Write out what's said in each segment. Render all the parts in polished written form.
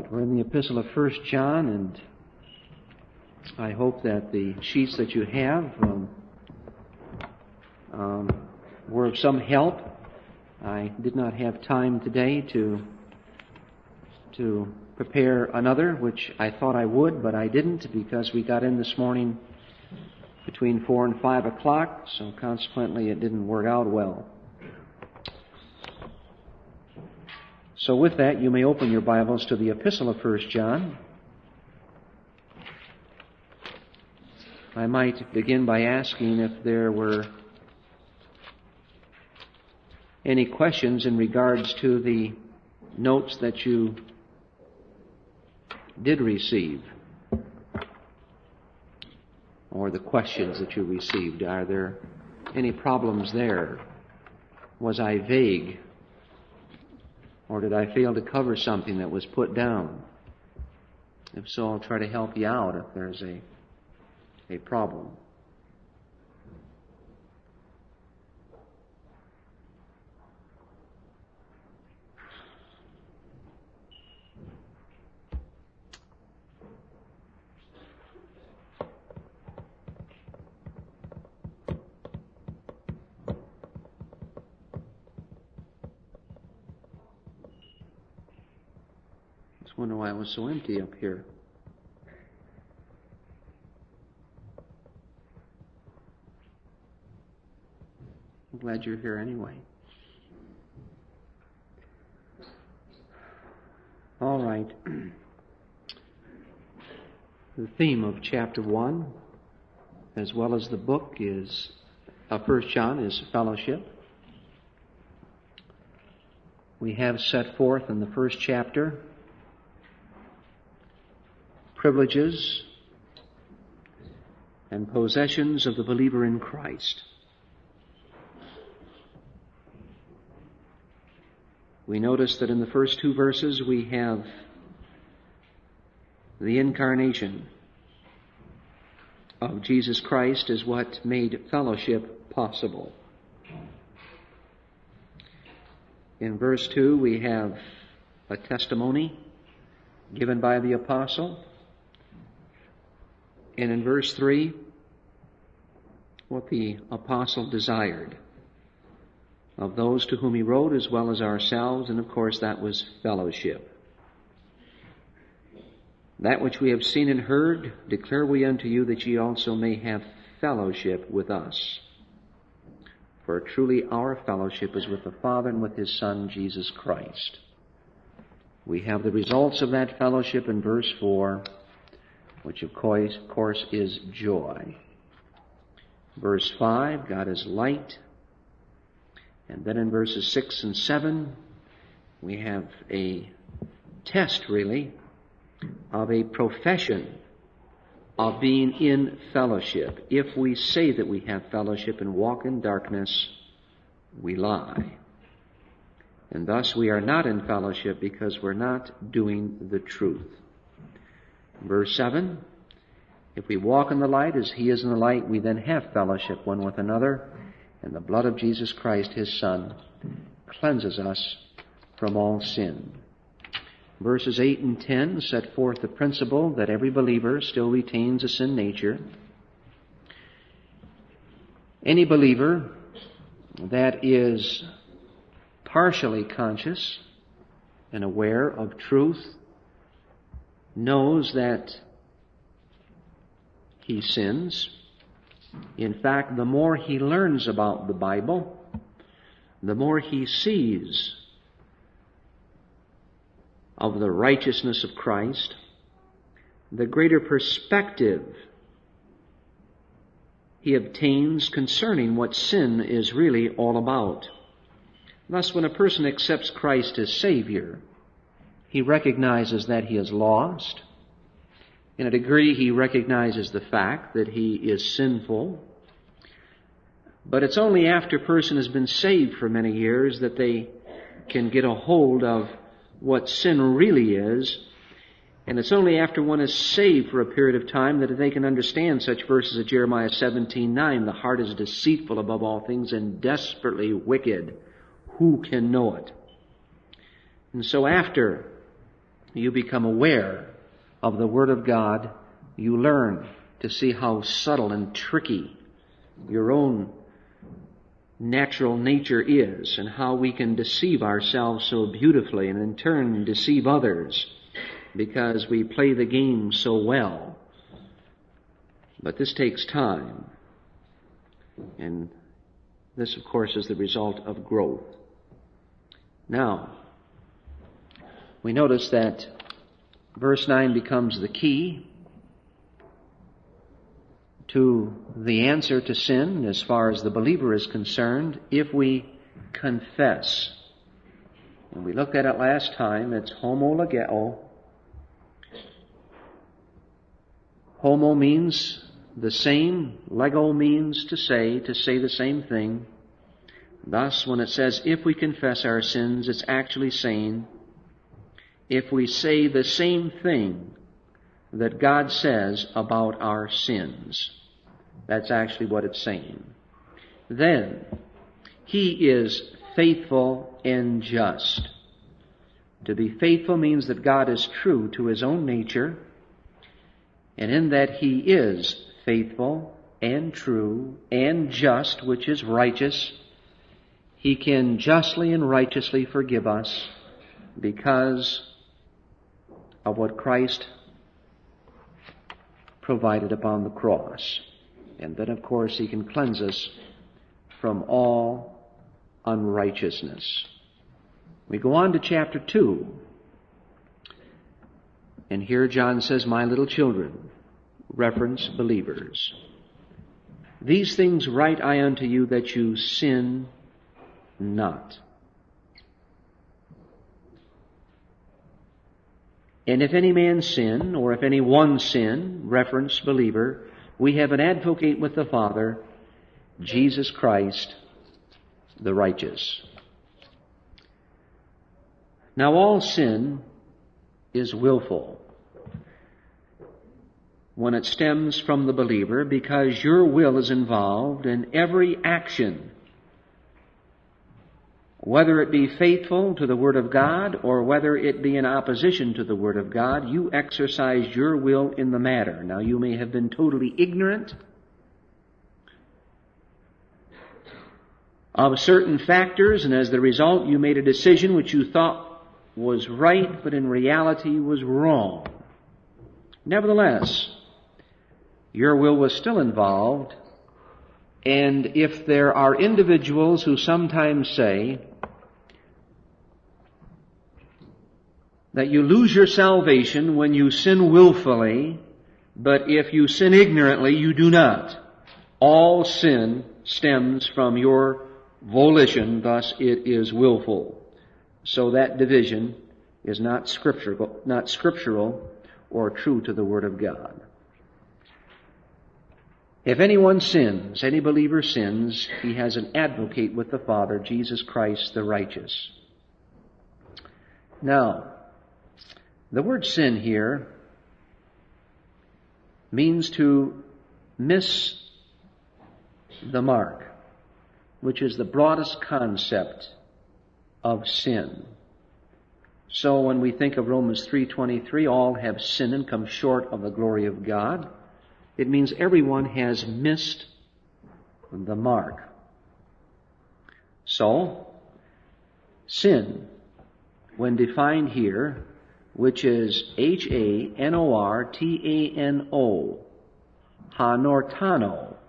We're in the epistle of 1 John, and I hope that the sheets that you have were of some help. I did not have time today to prepare another, which I thought I would, but I didn't because we got in this morning between 4 and 5 o'clock, so consequently it didn't work out well. So with that, you may open your Bibles to the epistle of 1 John. I might begin by asking if there were any questions in regards to the notes that you did receive, or the questions that you received. Are there any problems there? Was I vague? Or did I fail to cover something that was put down? If so, I'll try to help you out if there's a problem. I wonder why it was so empty up here. I'm glad you're here anyway. All right. The theme of chapter 1, as well as the book, is 1 John, is fellowship. We have set forth in the first chapter privileges and possessions of the believer in Christ. We notice that in the first two verses we have the incarnation of Jesus Christ as what made fellowship possible. In verse 2 we have a testimony given by the apostle. And in verse 3, what the apostle desired of those to whom he wrote as well as ourselves, and of course that was fellowship. That which we have seen and heard declare we unto you, that ye also may have fellowship with us. For truly our fellowship is with the Father and with His Son, Jesus Christ. We have the results of that fellowship in verse 4, which of course is joy. Verse 5, God is light. And then in verses 6 and 7, we have a test, really, of a profession of being in fellowship. If we say that we have fellowship and walk in darkness, we lie. And thus we are not in fellowship because we're not doing the truth. Verse 7, if we walk in the light as He is in the light, we then have fellowship one with another, and the blood of Jesus Christ, His Son, cleanses us from all sin. Verses 8 and 10 set forth the principle that every believer still retains a sin nature. Any believer that is partially conscious and aware of truth knows that he sins. In fact, the more he learns about the Bible, the more he sees of the righteousness of Christ, the greater perspective he obtains concerning what sin is really all about. Thus, when a person accepts Christ as Savior, he recognizes that he is lost. In a degree, he recognizes the fact that he is sinful. But it's only after a person has been saved for many years that they can get a hold of what sin really is. And it's only after one is saved for a period of time that they can understand such verses as Jeremiah 17:9, the heart is deceitful above all things and desperately wicked. Who can know it? And so after you become aware of the Word of God, you learn to see how subtle and tricky your own natural nature is, and how we can deceive ourselves so beautifully and in turn deceive others because we play the game so well. But this takes time. And this, of course, is the result of growth. Now, we notice that verse 9 becomes the key to the answer to sin as far as the believer is concerned, if we confess. And we looked at it last time. It's homologeo. Homo means the same. Lego means to say the same thing. Thus, when it says, if we confess our sins, it's actually saying, if we say the same thing that God says about our sins. That's actually what it's saying. Then, He is faithful and just. To be faithful means that God is true to His own nature, and in that He is faithful and true and just, which is righteous, He can justly and righteously forgive us because of what Christ provided upon the cross. And then, of course, He can cleanse us from all unrighteousness. We go on to chapter 2. And here John says, my little children, reference believers, these things write I unto you that you sin not. And if any man sin, or if any one sin, reference believer, we have an advocate with the Father, Jesus Christ, the righteous. Now all sin is willful when it stems from the believer, because your will is involved in every action. Whether it be faithful to the Word of God or whether it be in opposition to the Word of God, you exercise your will in the matter. Now, you may have been totally ignorant of certain factors, and as the result, you made a decision which you thought was right, but in reality was wrong. Nevertheless, your will was still involved, and if there are individuals who sometimes say that you lose your salvation when you sin willfully, but if you sin ignorantly, you do not. All sin stems from your volition, thus it is willful. So that division is not scriptural or true to the Word of God. If anyone sins, any believer sins, he has an advocate with the Father, Jesus Christ the righteous. Now, the word sin here means to miss the mark, which is the broadest concept of sin. So when we think of Romans 3:23, all have sinned and come short of the glory of God, it means everyone has missed the mark. So, sin, when defined here, which is Hanortano, hanortano.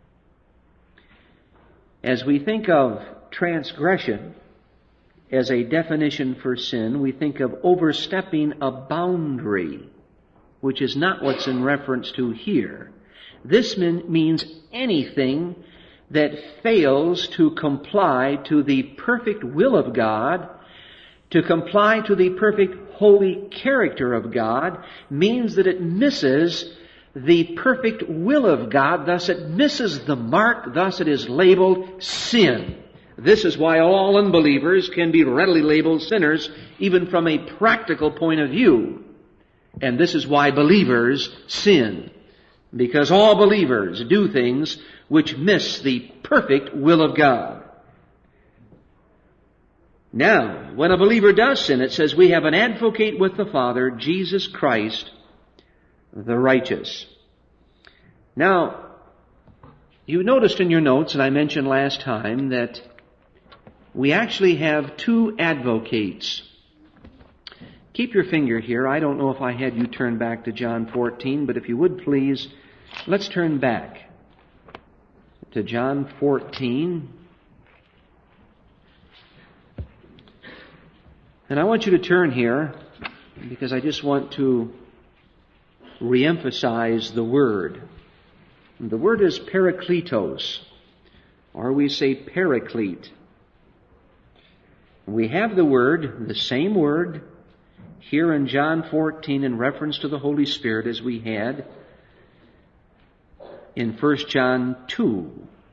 As we think of transgression as a definition for sin, we think of overstepping a boundary, which is not what's in reference to here. This means anything that fails to comply to the perfect will of God, to comply to the perfect holy character of God, means that it misses the perfect will of God, thus it misses the mark, thus it is labeled sin. This is why all unbelievers can be readily labeled sinners, even from a practical point of view. And this is why believers sin, because all believers do things which miss the perfect will of God. Now, when a believer does sin, it says we have an advocate with the Father, Jesus Christ, the righteous. Now, you noticed in your notes, and I mentioned last time, that we actually have two advocates. Keep your finger here. I don't know if I had you turn back to John 14, but if you would please, let's turn back to John 14. And I want you to turn here because I just want to reemphasize the word. The word is parakletos, or we say paraclete. We have the word, the same word, here in John 14 in reference to the Holy Spirit as we had in 1 John 2.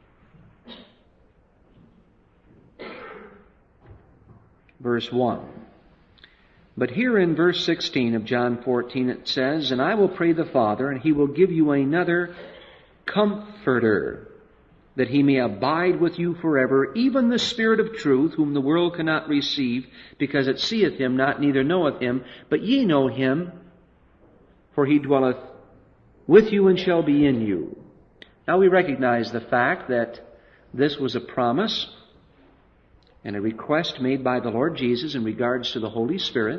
Verse 1. But here in verse 16 of John 14 it says, "And I will pray the Father, and He will give you another Comforter, that He may abide with you forever, even the Spirit of truth, whom the world cannot receive, because it seeth Him not, neither knoweth Him. But ye know Him, for He dwelleth with you and shall be in you." Now we recognize the fact that this was a promise and a request made by the Lord Jesus in regards to the Holy Spirit.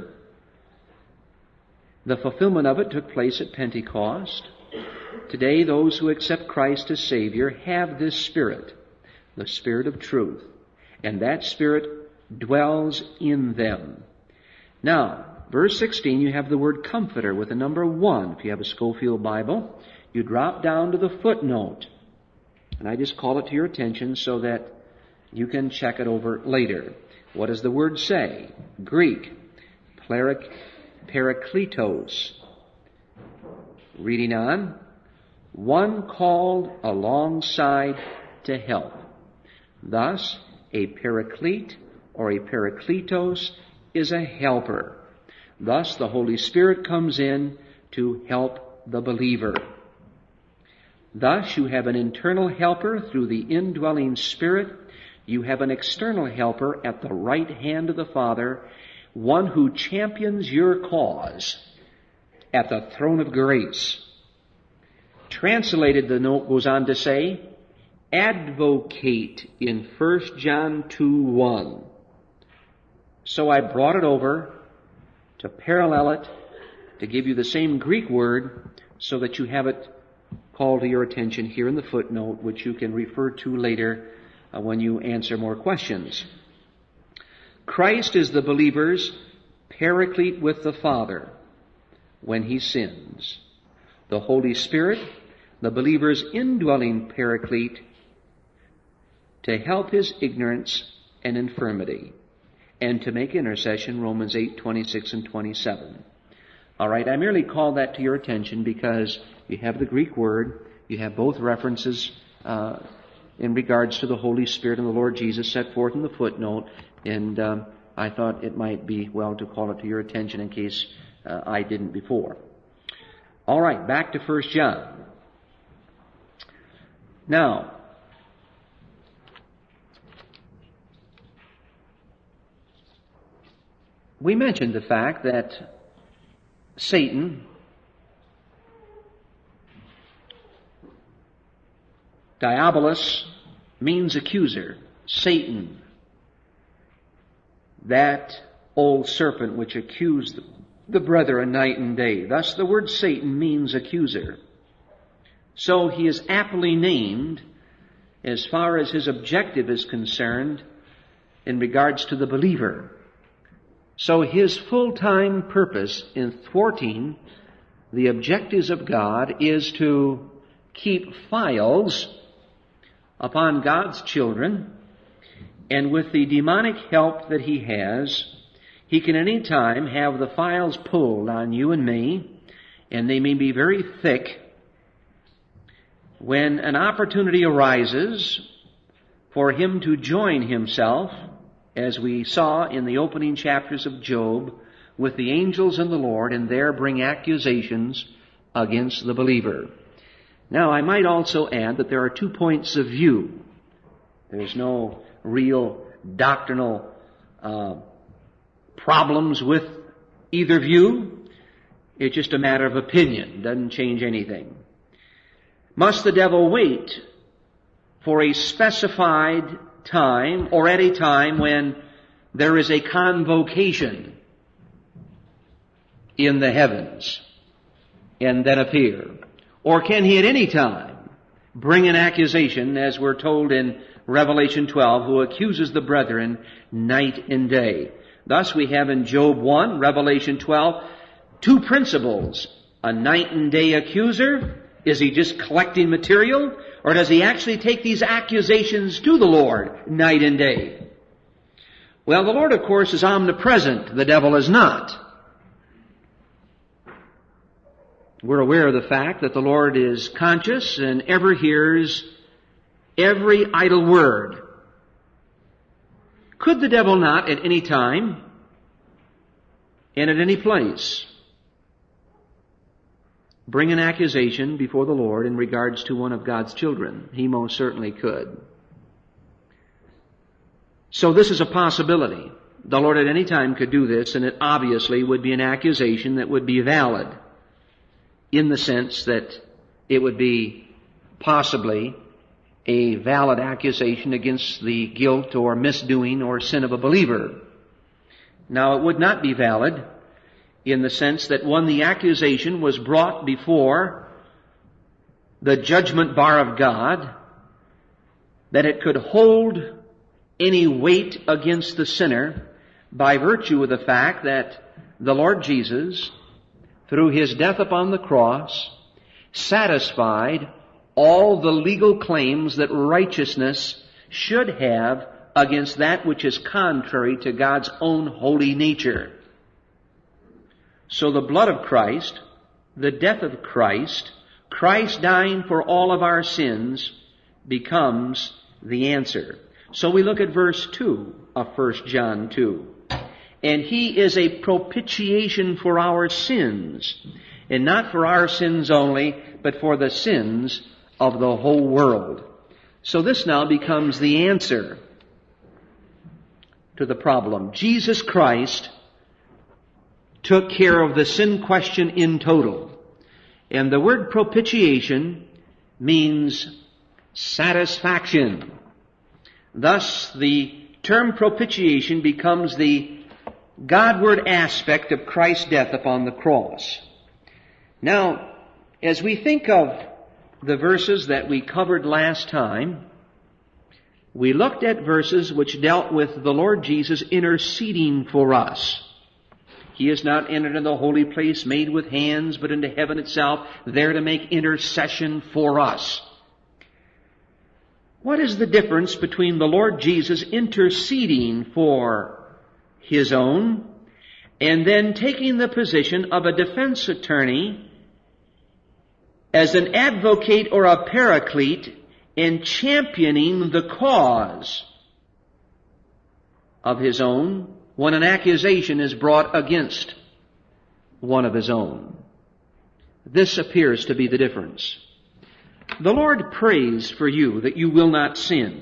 The fulfillment of it took place at Pentecost. Today, those who accept Christ as Savior have this Spirit, the Spirit of truth, and that Spirit dwells in them. Now, verse 16, you have the word Comforter with the number 1. If you have a Schofield Bible, you drop down to the footnote, and I just call it to your attention so that you can check it over later. What does the word say? Greek, parakletos. Reading on, one called alongside to help. Thus, a paraclete or a parakletos is a helper. Thus, the Holy Spirit comes in to help the believer. Thus, you have an internal helper through the indwelling Spirit. You have an external helper at the right hand of the Father, one who champions your cause at the throne of grace. Translated, the note goes on to say, advocate in 1 John 2:1. So I brought it over to parallel it, to give you the same Greek word, so that you have it called to your attention here in the footnote, which you can refer to later when you answer more questions. Christ is the believer's paraclete with the Father when he sins. The Holy Spirit, the believer's indwelling paraclete, to help his ignorance and infirmity, and to make intercession, Romans 8:26 and 27. All right, I merely call that to your attention because you have the Greek word, you have both references in regards to the Holy Spirit and the Lord Jesus set forth in the footnote, and I thought it might be well to call it to your attention in case I didn't before. All right, back to 1 John. Now, we mentioned the fact that Satan, Diabolus, means accuser. Satan, that old serpent which accused the brethren night and day. Thus the word Satan means accuser. So he is aptly named as far as his objective is concerned in regards to the believer. So his full-time purpose in thwarting the objectives of God is to keep files upon God's children, and with the demonic help that he has, he can any time have the files pulled on you and me, and they may be very thick. When an opportunity arises for him to join himself, as we saw in the opening chapters of Job, with the angels and the Lord, and there bring accusations against the believer. Now, I might also add that there are 2 points of view. There's no real doctrinal problems with either view. It's just a matter of opinion. Doesn't change anything. Must the devil wait for a specified time or at a time when there is a convocation in the heavens and then appear? Or can he at any time bring an accusation, as we're told in Revelation 12, who accuses the brethren night and day? Thus we have in Job 1, Revelation 12, two principles. A night and day accuser. Is he just collecting material? Or does he actually take these accusations to the Lord night and day? Well, the Lord, of course, is omnipresent. The devil is not. We're aware of the fact that the Lord is conscious and ever hears every idle word. Could the devil not at any time and at any place bring an accusation before the Lord in regards to one of God's children? He most certainly could. So this is a possibility. The Lord at any time could do this, and it obviously would be an accusation that would be valid, in the sense that it would be possibly a valid accusation against the guilt or misdoing or sin of a believer. Now, it would not be valid in the sense that when the accusation was brought before the judgment bar of God, that it could hold any weight against the sinner by virtue of the fact that the Lord Jesus, through His death upon the cross, satisfied all the legal claims that righteousness should have against that which is contrary to God's own holy nature. So the blood of Christ, the death of Christ, Christ dying for all of our sins, becomes the answer. So we look at verse 2 of 1 John 2. And He is a propitiation for our sins, and not for our sins only, but for the sins of the whole world. So this now becomes the answer to the problem. Jesus Christ took care of the sin question in total. And the word propitiation means satisfaction. Thus, the term propitiation becomes the Godward aspect of Christ's death upon the cross. Now, as we think of the verses that we covered last time, we looked at verses which dealt with the Lord Jesus interceding for us. He is not entered into the holy place made with hands, but into heaven itself, there to make intercession for us. What is the difference between the Lord Jesus interceding for His own and then taking the position of a defense attorney as an advocate or a paraclete and championing the cause of His own when an accusation is brought against one of His own? This appears to be the difference. The Lord prays for you that you will not sin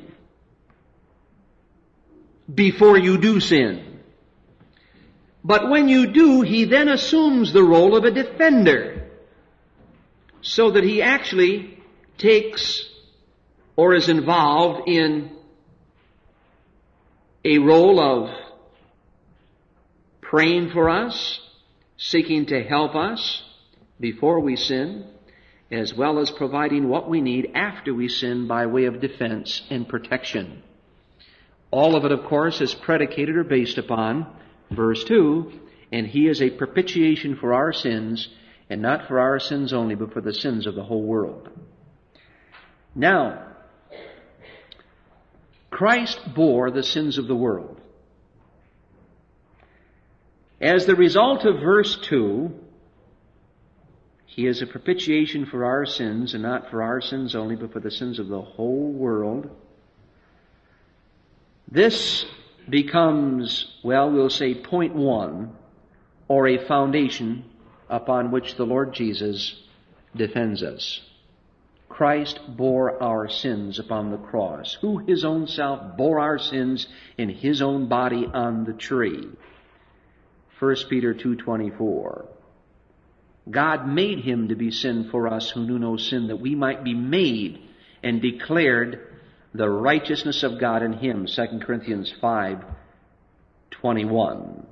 before you do sin. But when you do, He then assumes the role of a defender, so that He actually takes or is involved in a role of praying for us, seeking to help us before we sin, as well as providing what we need after we sin by way of defense and protection. All of it, of course, is predicated or based upon verse 2, and He is a propitiation for our sins, and not for our sins only, but for the sins of the whole world. Now, Christ bore the sins of the world. As the result of verse 2, He is a propitiation for our sins, and not for our sins only, but for the sins of the whole world. This becomes, well, we'll say point 1, or a foundation upon which the Lord Jesus defends us. Christ bore our sins upon the cross, who His own self bore our sins in His own body on the tree. 1 Peter 2:24. God made Him to be sin for us who knew no sin, that we might be made and declared the righteousness of God in Him. 2 Corinthians 5:21.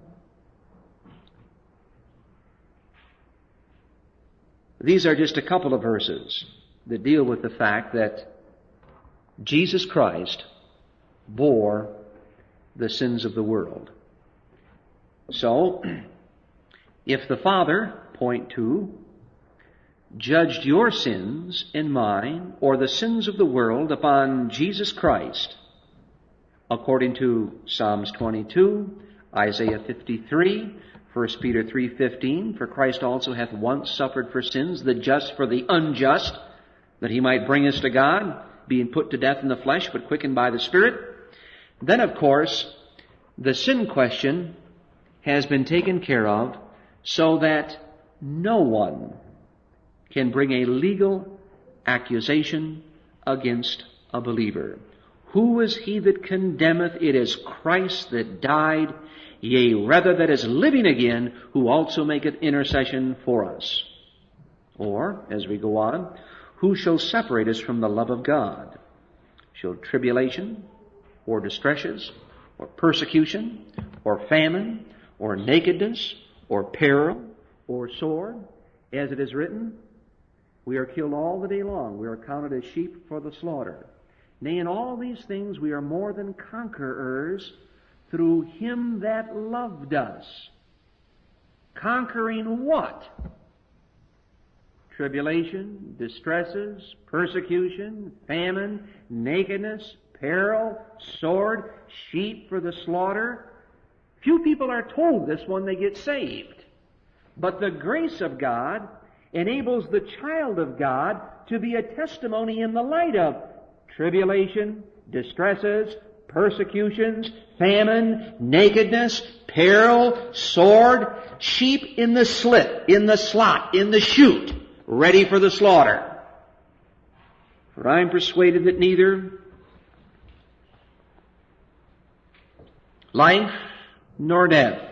These are just a couple of verses that deal with the fact that Jesus Christ bore the sins of the world. So, if the Father, point 2, judged your sins and mine, or the sins of the world, upon Jesus Christ, according to Psalms 22, Isaiah 53, 1 Peter 3:15, for Christ also hath once suffered for sins, the just for the unjust, that He might bring us to God, being put to death in the flesh, but quickened by the Spirit. Then, of course, the sin question has been taken care of so that no one can bring a legal accusation against a believer. Who is he that condemneth? It is Christ that died, yea, rather that is living again, who also maketh intercession for us. Or, as we go on, who shall separate us from the love of God? Shall tribulation, or distresses, or persecution, or famine, or nakedness, or peril, or sword? As it is written, we are killed all the day long. We are counted as sheep for the slaughter. Nay, in all these things we are more than conquerors through Him that loved us. Conquering what? Tribulation, distresses, persecution, famine, nakedness, peril, sword, sheep for the slaughter. Few people are told this when they get saved. But the grace of God enables the child of God to be a testimony in the light of tribulation, distresses, persecutions, famine, nakedness, peril, sword, sheep in the slit, in the slot, in the chute, ready for the slaughter. For I am persuaded that neither life nor death,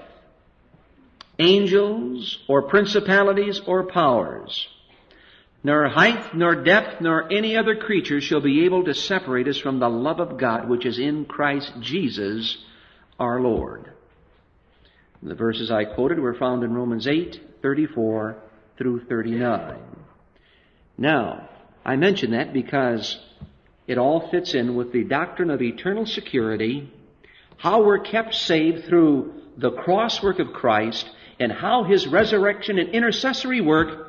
angels or principalities or powers, nor height nor depth nor any other creature shall be able to separate us from the love of God which is in Christ Jesus our Lord. The verses I quoted were found in Romans 8:34 through 39. Now, I mention that because it all fits in with the doctrine of eternal security, how we're kept saved through the cross work of Christ, and how His resurrection and intercessory work,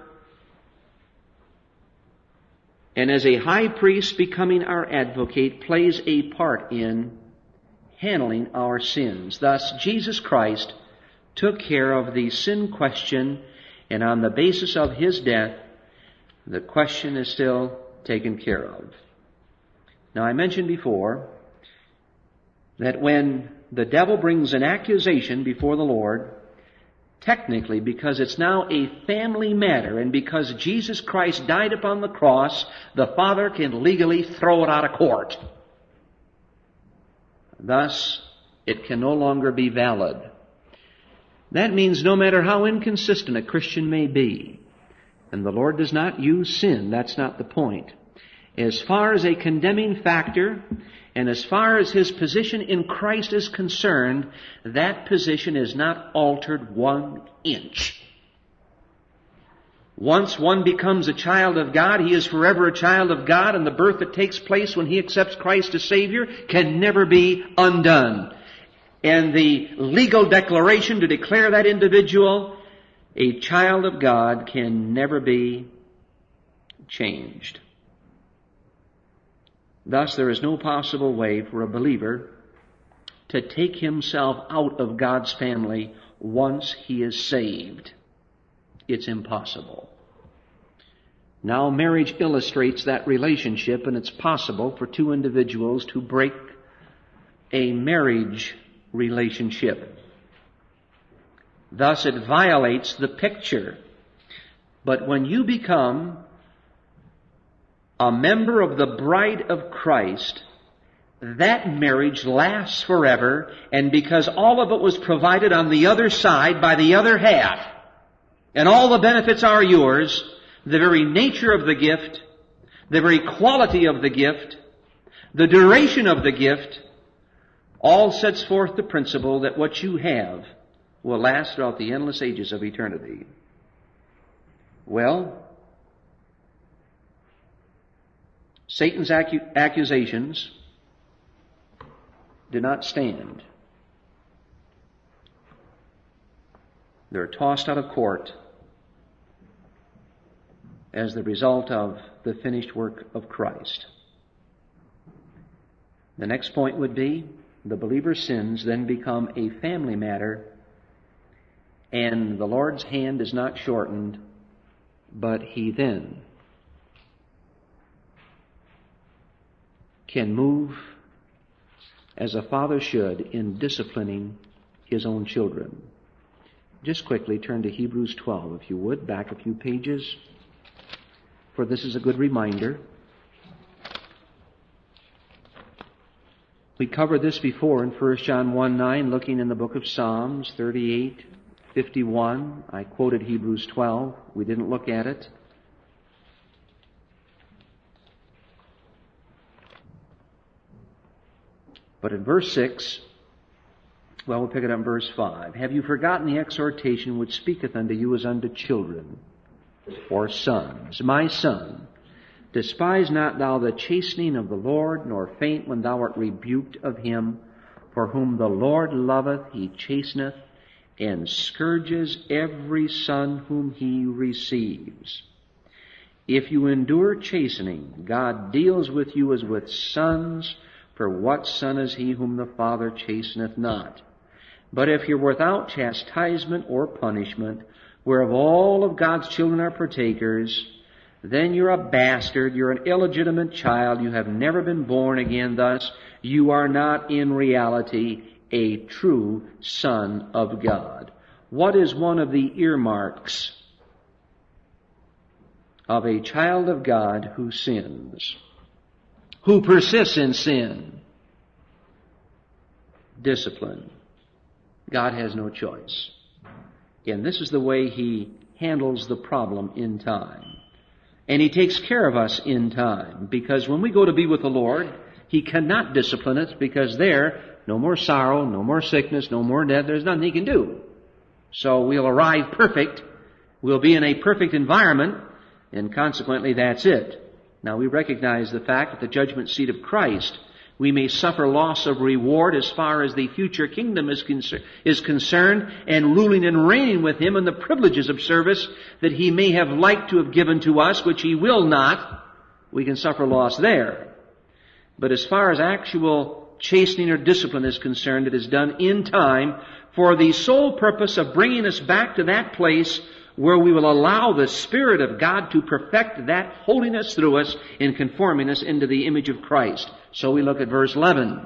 and as a high priest becoming our advocate, plays a part in handling our sins. Thus, Jesus Christ took care of the sin question, and on the basis of His death, the question is still taken care of. Now, I mentioned before that when the devil brings an accusation before the Lord, technically, because it's now a family matter, and because Jesus Christ died upon the cross, the Father can legally throw it out of court. Thus, it can no longer be valid. That means no matter how inconsistent a Christian may be, and the Lord does not use sin, that's not the point. As far as a condemning factor, and as far as his position in Christ is concerned, that position is not altered 1 inch. Once one becomes a child of God, he is forever a child of God, and the birth that takes place when he accepts Christ as Savior can never be undone. And the legal declaration to declare that individual a child of God can never be changed. Thus, there is no possible way for a believer to take himself out of God's family once he is saved. It's impossible. Now, marriage illustrates that relationship, and it's possible for two individuals to break a marriage relationship. Thus, it violates the picture. But when you become a member of the bride of Christ, that marriage lasts forever, and because all of it was provided on the other side by the other half, and all the benefits are yours, the very nature of the gift, the very quality of the gift, the duration of the gift, all sets forth the principle that what you have will last throughout the endless ages of eternity. Well, Satan's accusations do not stand. They're tossed out of court as the result of the finished work of Christ. The next point would be, the believer's sins then become a family matter, and the Lord's hand is not shortened, but He then can move as a father should in disciplining his own children. Just quickly turn to Hebrews 12, if you would, back a few pages, for this is a good reminder. We covered this before in 1 John 1:9, looking in the book of Psalms 38:51. I quoted Hebrews 12. We didn't look at it. But in verse 6, well, we'll pick it up in verse 5. Have you forgotten the exhortation which speaketh unto you as unto children or sons? My son, despise not thou the chastening of the Lord, nor faint when thou art rebuked of Him. For whom the Lord loveth, He chasteneth, and scourges every son whom He receives. If you endure chastening, God deals with you as with sons. For what son is he whom the Father chasteneth not? But if you're without chastisement or punishment, whereof all of God's children are partakers, then you're a bastard, you're an illegitimate child, you have never been born again, thus you are not in reality a true son of God. What is one of the earmarks of a child of God who sins? Who persists in sin? Discipline. God has no choice. And this is the way He handles the problem in time. And He takes care of us in time. Because when we go to be with the Lord, He cannot discipline us, because there, no more sorrow, no more sickness, no more death, there's nothing He can do. So we'll arrive perfect, we'll be in a perfect environment, and consequently that's it. Now we recognize the fact that the judgment seat of Christ, we may suffer loss of reward as far as the future kingdom is concerned, and ruling and reigning with Him in the privileges of service that He may have liked to have given to us, which He will not. We can suffer loss there. But as far as actual chastening or discipline is concerned, it is done in time for the sole purpose of bringing us back to that place where we will allow the Spirit of God to perfect that holiness through us in conforming us into the image of Christ. So we look at verse 11.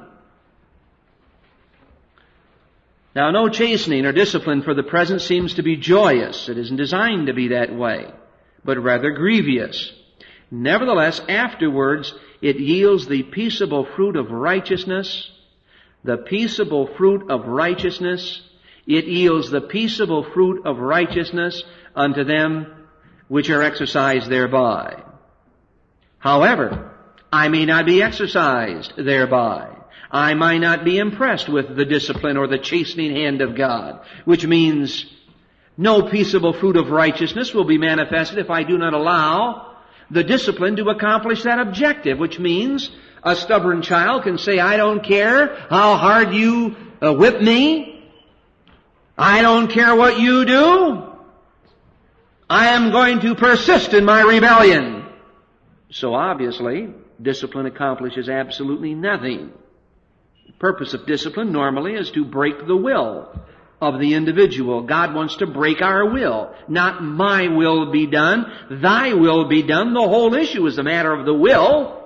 Now, no chastening or discipline for the present seems to be joyous. It isn't designed to be that way, but rather grievous. Nevertheless, afterwards, it yields the peaceable fruit of righteousness. The peaceable fruit of righteousness. It yields the peaceable fruit of righteousness unto them which are exercised thereby. However, I may not be exercised thereby. I might not be impressed with the discipline or the chastening hand of God, which means no peaceable fruit of righteousness will be manifested if I do not allow the discipline to accomplish that objective, which means a stubborn child can say, I don't care how hard you whip me. I don't care what you do. I am going to persist in my rebellion. So obviously, discipline accomplishes absolutely nothing. The purpose of discipline normally is to break the will of the individual. God wants to break our will. Not my will be done, thy will be done. The whole issue is a matter of the will.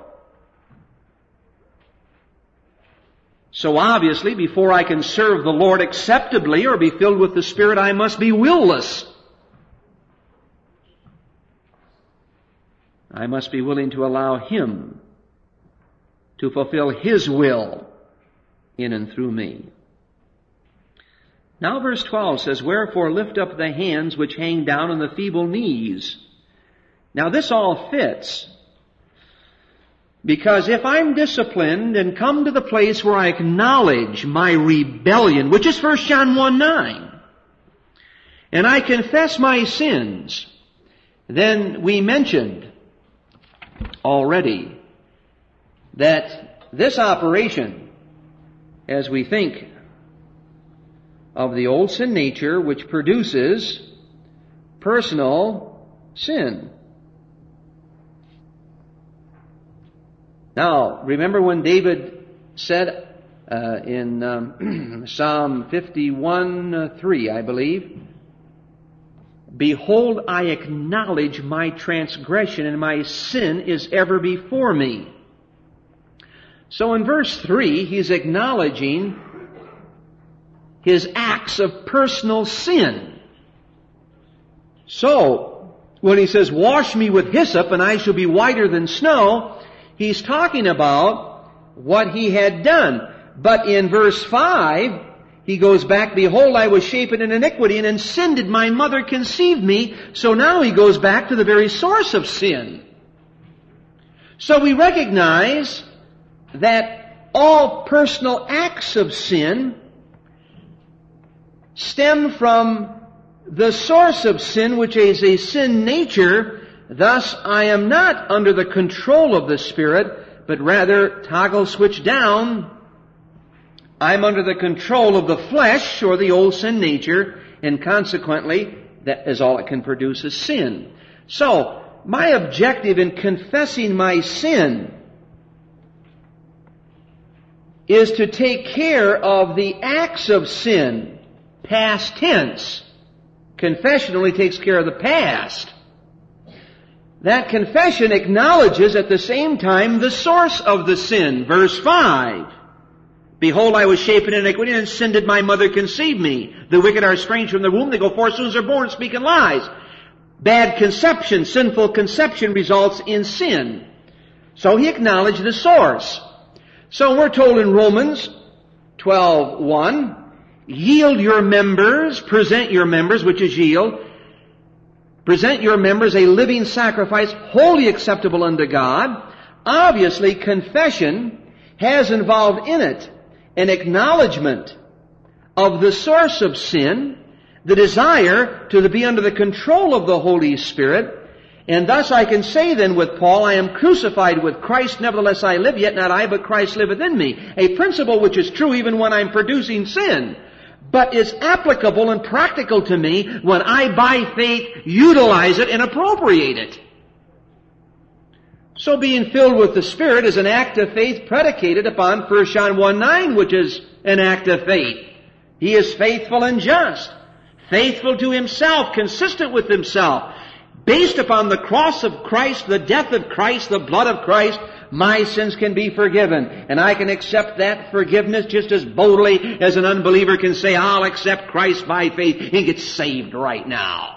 So obviously, before I can serve the Lord acceptably or be filled with the Spirit, I must be willless. I must be willing to allow Him to fulfill His will in and through me. Now verse 12 says, "Wherefore lift up the hands which hang down and the feeble knees." Now this all fits. Because if I'm disciplined and come to the place where I acknowledge my rebellion, which is 1 John 1:9, and I confess my sins, then we mentioned already that this operation, as we think of the old sin nature, which produces personal sin. Now, remember when David said in Psalm 51:3, I believe, "Behold, I acknowledge my transgression, and my sin is ever before me." So in verse 3, he's acknowledging his acts of personal sin. So, when he says, "Wash me with hyssop, and I shall be whiter than snow," he's talking about what he had done. But in verse 5, he goes back, "Behold, I was shapen in iniquity, and in sin did my mother conceive me." So now he goes back to the very source of sin. So we recognize that all personal acts of sin stem from the source of sin, which is a sin nature. Thus, I am not under the control of the Spirit, but rather, toggle switch down, I'm under the control of the flesh, or the old sin nature, and consequently, that is all it can produce is sin. So, my objective in confessing my sin is to take care of the acts of sin, past tense. Confession only takes care of the past. That confession acknowledges at the same time the source of the sin. Verse 5. "Behold, I was shapen in iniquity, and in sin did my mother conceive me. The wicked are estranged from the womb. They go forth as soon as they're born, speaking lies." Bad conception, sinful conception results in sin. So he acknowledged the source. So we're told in Romans 12:1, "Yield your members, present your members," which is yield, "present your members a living sacrifice, wholly acceptable unto God." Obviously, confession has involved in it an acknowledgement of the source of sin, the desire to be under the control of the Holy Spirit, and thus I can say then with Paul, "I am crucified with Christ, nevertheless I live, yet not I, but Christ liveth in me." A principle which is true even when I'm producing sin, but is applicable and practical to me when I, by faith, utilize it and appropriate it. So being filled with the Spirit is an act of faith predicated upon 1 John 1:9, which is an act of faith. He is faithful and just, faithful to Himself, consistent with Himself. Based upon the cross of Christ, the death of Christ, the blood of Christ, my sins can be forgiven. And I can accept that forgiveness just as boldly as an unbeliever can say, "I'll accept Christ by faith and get saved right now."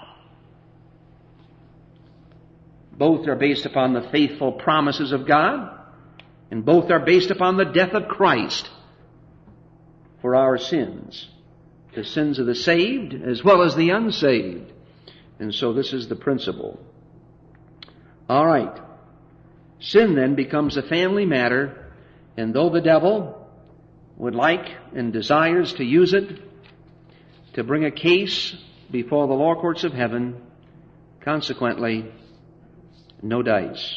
Both are based upon the faithful promises of God, and both are based upon the death of Christ for our sins, the sins of the saved as well as the unsaved. And so this is the principle. All right. Sin then becomes a family matter, and though the devil would like and desires to use it to bring a case before the law courts of heaven, consequently, no dice.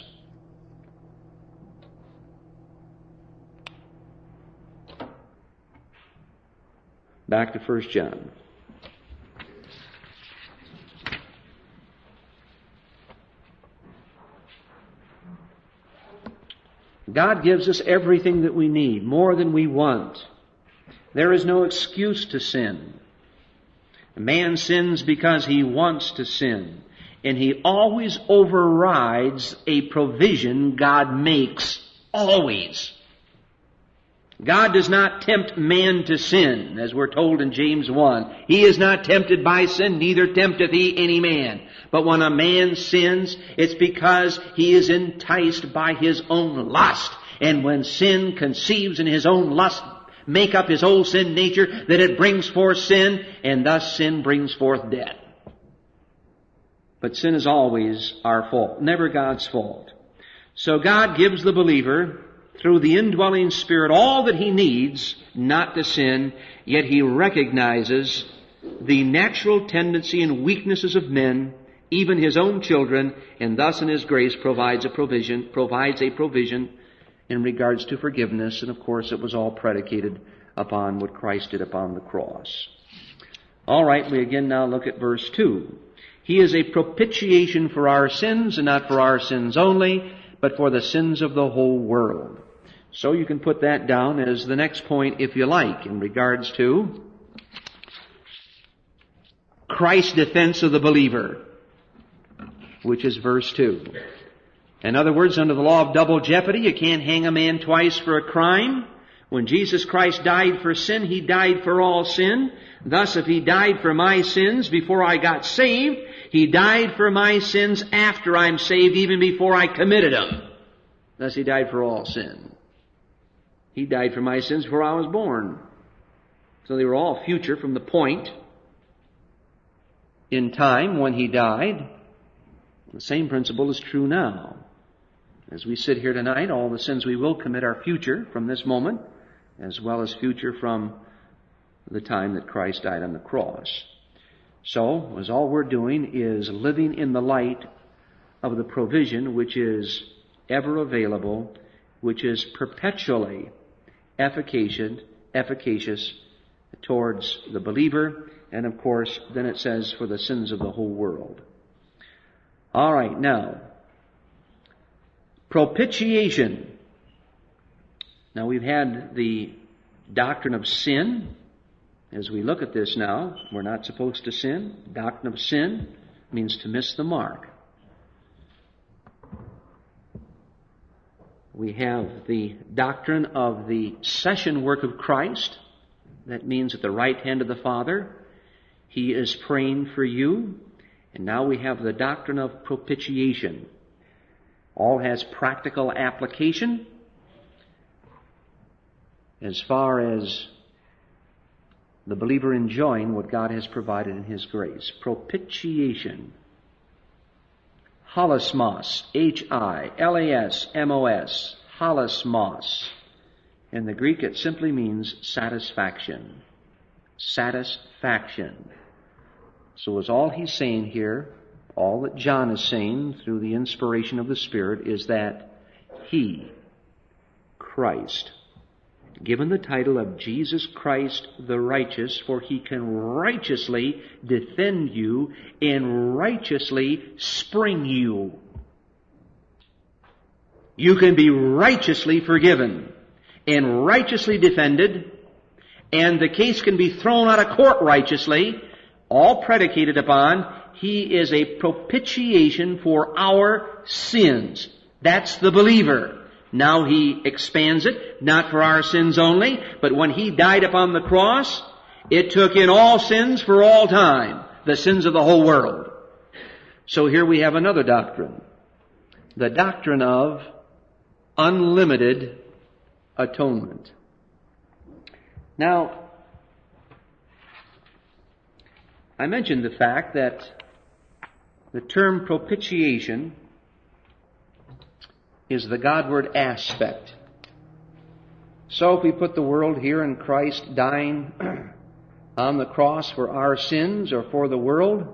Back to 1 John. God gives us everything that we need, more than we want. There is no excuse to sin. A man sins because he wants to sin. And he always overrides a provision God makes. Always. God does not tempt man to sin, as we're told in James 1. He is not tempted by sin, neither tempteth he any man. But when a man sins, it's because he is enticed by his own lust. And when sin conceives in his own lust, make up his old sin nature, that it brings forth sin, and thus sin brings forth death. But sin is always our fault, never God's fault. So God gives the believer, through the indwelling Spirit, all that he needs not to sin, yet he recognizes the natural tendency and weaknesses of men, even his own children, and thus in his grace provides a provision in regards to forgiveness. And of course it was all predicated upon what Christ did upon the cross. All right, we again now look at verse 2. He is a propitiation for our sins, and not for our sins only, but for the sins of the whole world. So you can put that down as the next point, if you like, in regards to Christ's defense of the believer, which is verse 2. In other words, under the law of double jeopardy, you can't hang a man twice for a crime. When Jesus Christ died for sin, He died for all sin. Thus, if He died for my sins before I got saved, He died for my sins after I'm saved, even before I committed them. Thus, He died for all sin. He died for my sins before I was born. So they were all future from the point in time when He died. The same principle is true now. As we sit here tonight, all the sins we will commit are future from this moment, as well as future from the time that Christ died on the cross. So, as all we're doing is living in the light of the provision which is ever available, which is perpetually efficacious towards the believer, and of course, then it says, for the sins of the whole world. All right, now, propitiation. Now, we've had the doctrine of sin. As we look at this now, we're not supposed to sin. Doctrine of sin means to miss the mark. We have the doctrine of the session work of Christ. That means at the right hand of the Father, He is praying for you. And now we have the doctrine of propitiation. All has practical application as far as the believer enjoying what God has provided in His grace. Propitiation. Hilasmos. Hilasmos. Hilasmos. In the Greek it simply means satisfaction. Satisfaction. So as all he's saying here, all that John is saying through the inspiration of the Spirit, is that He, Christ, given the title of Jesus Christ the Righteous, for He can righteously defend you and righteously spring you. You can be righteously forgiven and righteously defended, and the case can be thrown out of court righteously, all predicated upon He is a propitiation for our sins. That's the believer. Now He expands it, not for our sins only, but when He died upon the cross, it took in all sins for all time, the sins of the whole world. So here we have another doctrine, the doctrine of unlimited atonement. Now, I mentioned the fact that the term propitiation is the Godward aspect. So if we put the world here in Christ dying on the cross for our sins or for the world,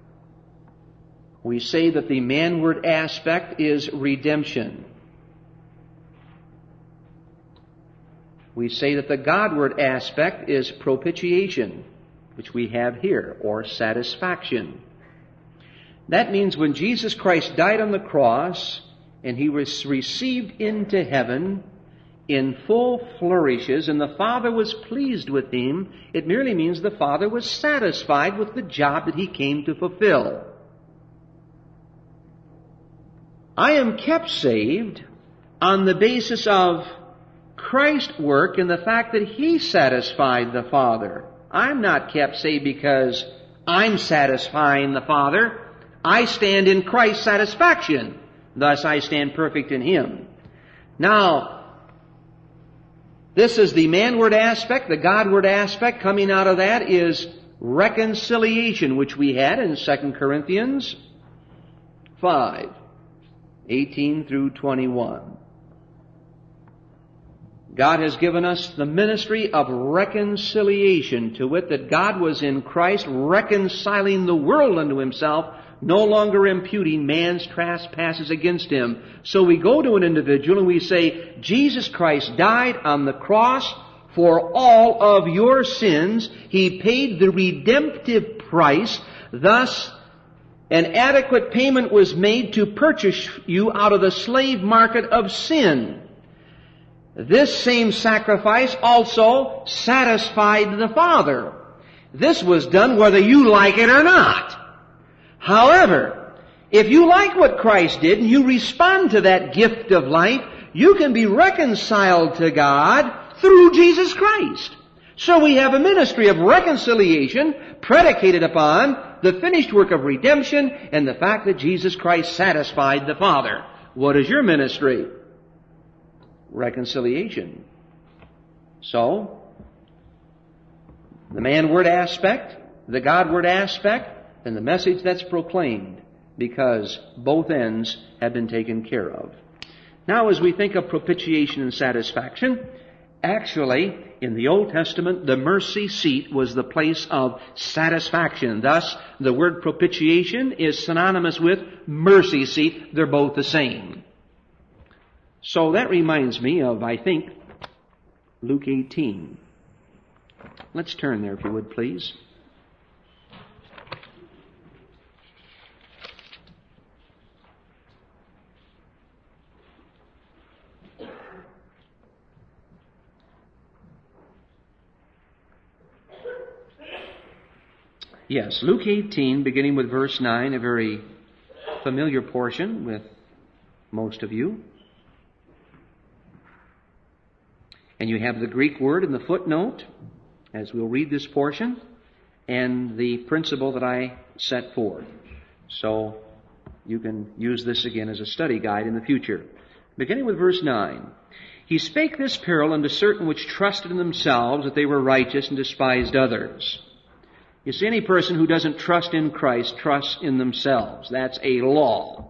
we say that the manward aspect is redemption. We say that the Godward aspect is propitiation, which we have here, or satisfaction. That means when Jesus Christ died on the cross and He was received into heaven in full flourishes and the Father was pleased with Him, it merely means the Father was satisfied with the job that He came to fulfill. I am kept saved on the basis of Christ's work in the fact that He satisfied the Father. I'm not kept saved because I'm satisfying the Father. I stand in Christ's satisfaction. Thus I stand perfect in Him. Now, this is the manward aspect. The Godward aspect coming out of that is reconciliation, which we had in 2 Corinthians 5, 18 through 21. God has given us the ministry of reconciliation, to wit, that God was in Christ reconciling the world unto Himself, no longer imputing man's trespasses against him. So we go to an individual and we say, Jesus Christ died on the cross for all of your sins. He paid the redemptive price. Thus, an adequate payment was made to purchase you out of the slave market of sin. This same sacrifice also satisfied the Father. This was done whether you like it or not. However, if you like what Christ did and you respond to that gift of life, you can be reconciled to God through Jesus Christ. So we have a ministry of reconciliation predicated upon the finished work of redemption and the fact that Jesus Christ satisfied the Father. What is your ministry? Reconciliation. So, the manward aspect, the Godward aspect, and the message that's proclaimed, because both ends have been taken care of. Now, as we think of propitiation and satisfaction, actually, in the Old Testament, the mercy seat was the place of satisfaction. Thus, the word propitiation is synonymous with mercy seat. They're both the same. So that reminds me of, I think, Luke 18. Let's turn there, if you would, please. Yes, Luke 18, beginning with verse 9, a very familiar portion with most of you. And you have the Greek word in the footnote, as we'll read this portion, and the principle that I set forth. So you can use this again as a study guide in the future. Beginning with verse 9. He spake this parable unto certain which trusted in themselves that they were righteous and despised others. You see, any person who doesn't trust in Christ trusts in themselves. That's a law.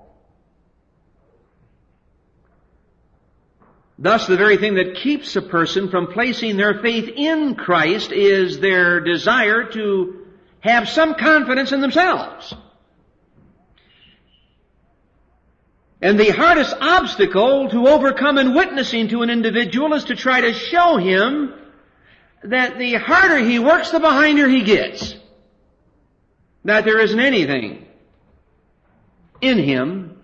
Thus, the very thing that keeps a person from placing their faith in Christ is their desire to have some confidence in themselves. And the hardest obstacle to overcome in witnessing to an individual is to try to show him that the harder he works, the behinder he gets. That there isn't anything in him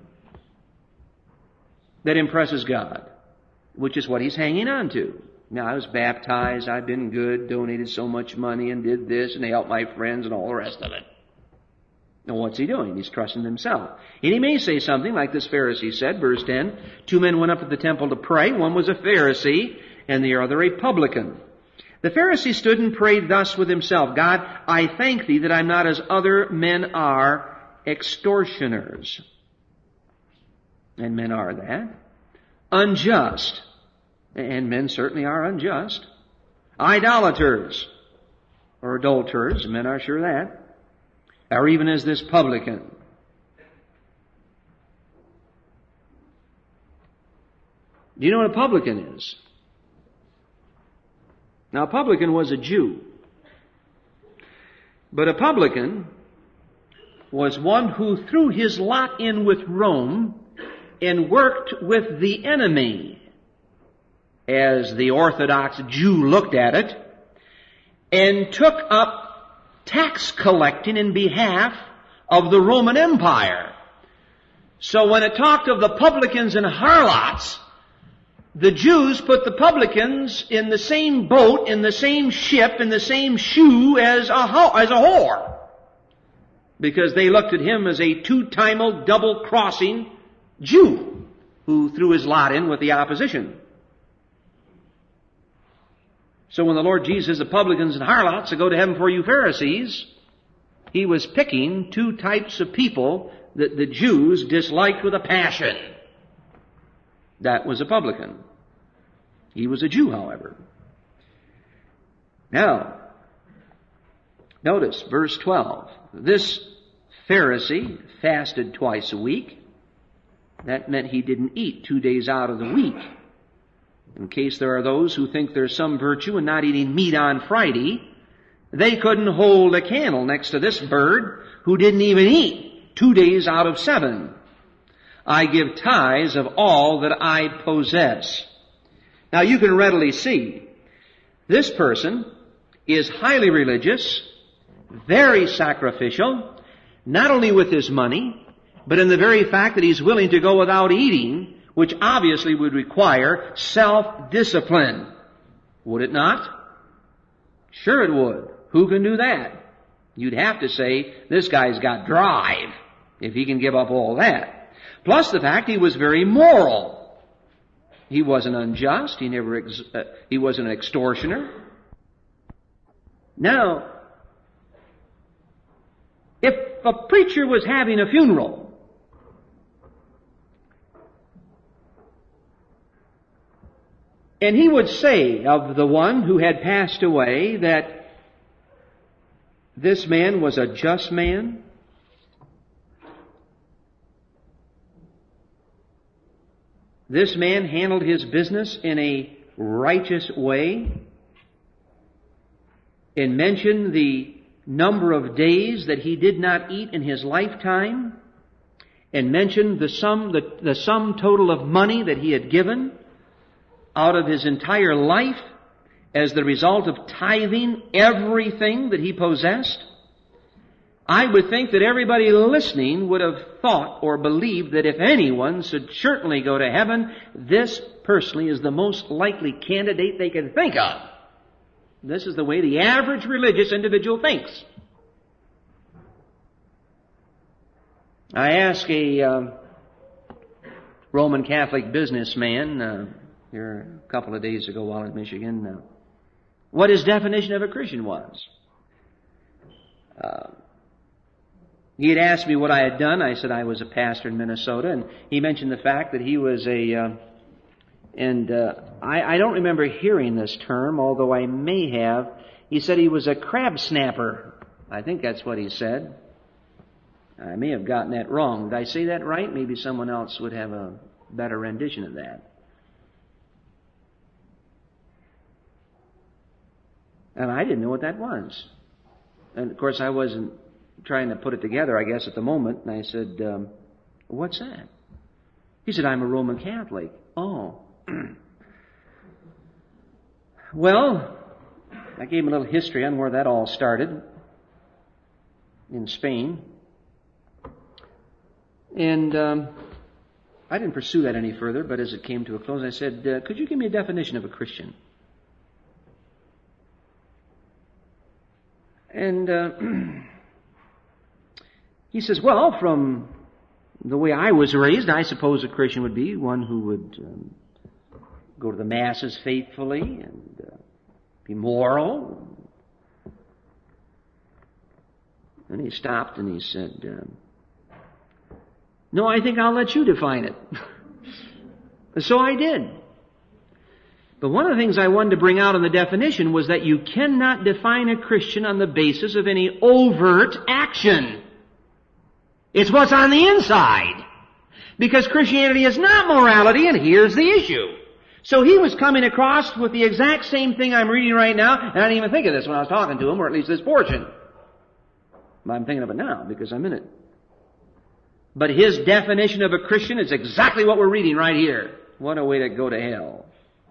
that impresses God, which is what he's hanging on to. Now, I was baptized, I've been good, donated so much money and did this and helped my friends and all the rest of it. Now, what's he doing? He's trusting himself. And he may say something like this Pharisee said, verse 10, 2 men went up to the temple to pray. One was a Pharisee and the other a publican. The Pharisee stood and prayed thus with himself, God, I thank Thee that I'm not as other men are, extortioners. And men are that. Unjust. And men certainly are unjust. Idolaters. Or adulterers. Men are sure that. Or even as this publican. Do you know what a publican is? Now, a publican was a Jew. But a publican was one who threw his lot in with Rome and worked with the enemy, as the Orthodox Jew looked at it, and took up tax collecting in behalf of the Roman Empire. So when it talked of the publicans and harlots, the Jews put the publicans in the same boat, in the same ship, in the same shoe as a whore. Because they looked at him as a two-timal, double-crossing Jew who threw his lot in with the opposition. So when the Lord Jesus, the publicans and harlots, go to heaven for you Pharisees, He was picking two types of people that the Jews disliked with a passion. That was a publican. He was a Jew, however. Now, notice verse 12. This Pharisee fasted twice a week. That meant he didn't eat 2 days out of the week. In case there are those who think there's some virtue in not eating meat on Friday, they couldn't hold a candle next to this bird who didn't even eat 2 days out of 7. I give tithes of all that I possess. Now you can readily see, this person is highly religious, very sacrificial, not only with his money, but in the very fact that he's willing to go without eating, which obviously would require self-discipline. Would it not? Sure it would. Who can do that? You'd have to say, this guy's got drive, if he can give up all that. Plus the fact he was very moral. He wasn't unjust. He wasn't an extortioner. Now, if a preacher was having a funeral, and he would say of the one who had passed away that this man was a just man, this man handled his business in a righteous way, and mentioned the number of days that he did not eat in his lifetime, and mentioned the sum total of money that he had given out of his entire life as the result of tithing everything that he possessed, I would think that everybody listening would have thought or believed that if anyone should certainly go to heaven, this personally is the most likely candidate they can think of. This is the way the average religious individual thinks. I asked a Roman Catholic businessman here a couple of days ago while in Michigan what his definition of a Christian was. He had asked me what I had done. I said I was a pastor in Minnesota, and he mentioned the fact that he was I don't remember hearing this term, although I may have. He said he was a crab snapper. I think that's what he said. I may have gotten that wrong. Did I say that right? Maybe someone else would have a better rendition of that. And I didn't know what that was. And of course I wasn't trying to put it together, I guess, at the moment. And I said, what's that? He said, I'm a Roman Catholic. Oh. Well, I gave him a little history on where that all started in Spain. And I didn't pursue that any further, but as it came to a close, I said, could you give me a definition of a Christian? And he says, well, from the way I was raised, I suppose a Christian would be one who would go to the Masses faithfully and be moral. And he stopped and he said, no, I think I'll let you define it. So I did. But one of the things I wanted to bring out in the definition was that you cannot define a Christian on the basis of any overt action. It's what's on the inside. Because Christianity is not morality, and here's the issue. So he was coming across with the exact same thing I'm reading right now, and I didn't even think of this when I was talking to him, or at least this portion. But I'm thinking of it now because I'm in it. But his definition of a Christian is exactly what we're reading right here. What a way to go to hell.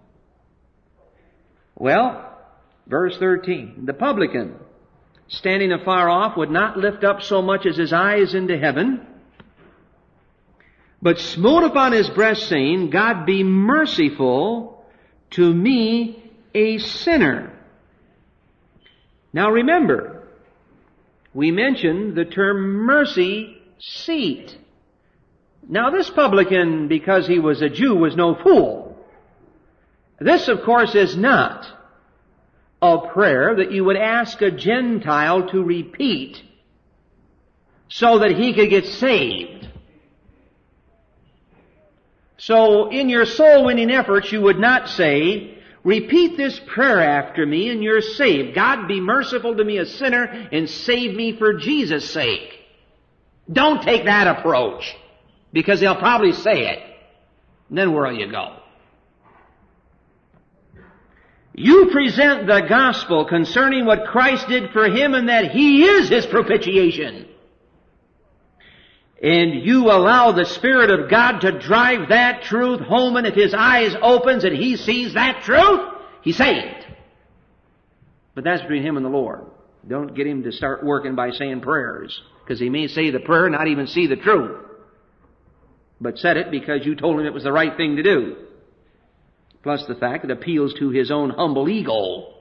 Well, verse 13. The publican, standing afar off, would not lift up so much as his eyes into heaven, but smote upon his breast, saying, God be merciful to me, a sinner. Now remember, we mentioned the term mercy seat. Now this publican, because he was a Jew, was no fool. This, of course, is not. of prayer that you would ask a Gentile to repeat so that he could get saved. So in your soul-winning efforts, you would not say, repeat this prayer after me and you're saved. God, be merciful to me, a sinner, and save me for Jesus' sake. Don't take that approach, because they'll probably say it. And then where'll you go? You present the gospel concerning what Christ did for him and that he is his propitiation. And you allow the Spirit of God to drive that truth home, and if his eyes opens and he sees that truth, he's saved. But that's between him and the Lord. Don't get him to start working by saying prayers, because he may say the prayer and not even see the truth, but said it because you told him it was the right thing to do. Plus the fact it appeals to his own humble ego.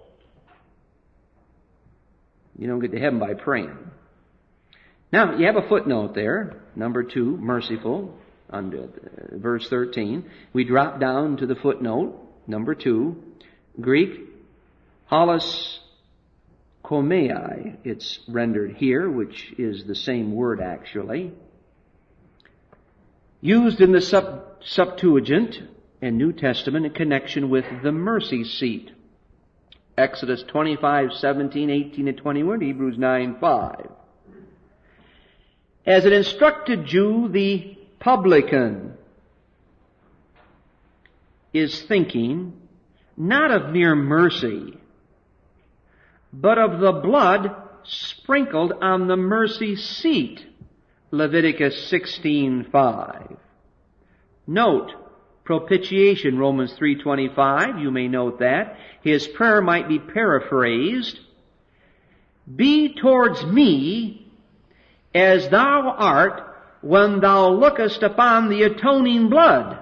You don't get to heaven by praying. Now, you have a footnote there, number 2, merciful, under verse 13. We drop down to the footnote, number 2, Greek, holos komei, it's rendered here, which is the same word actually. Used in the Septuagint and New Testament in connection with the mercy seat. Exodus 25:17, 18, and 21, Hebrews 9:5. As an instructed Jew, the publican is thinking not of mere mercy, but of the blood sprinkled on the mercy seat. Leviticus 16:5. Note, propitiation, Romans 3:25, you may note that. His prayer might be paraphrased. Be towards me as thou art when thou lookest upon the atoning blood.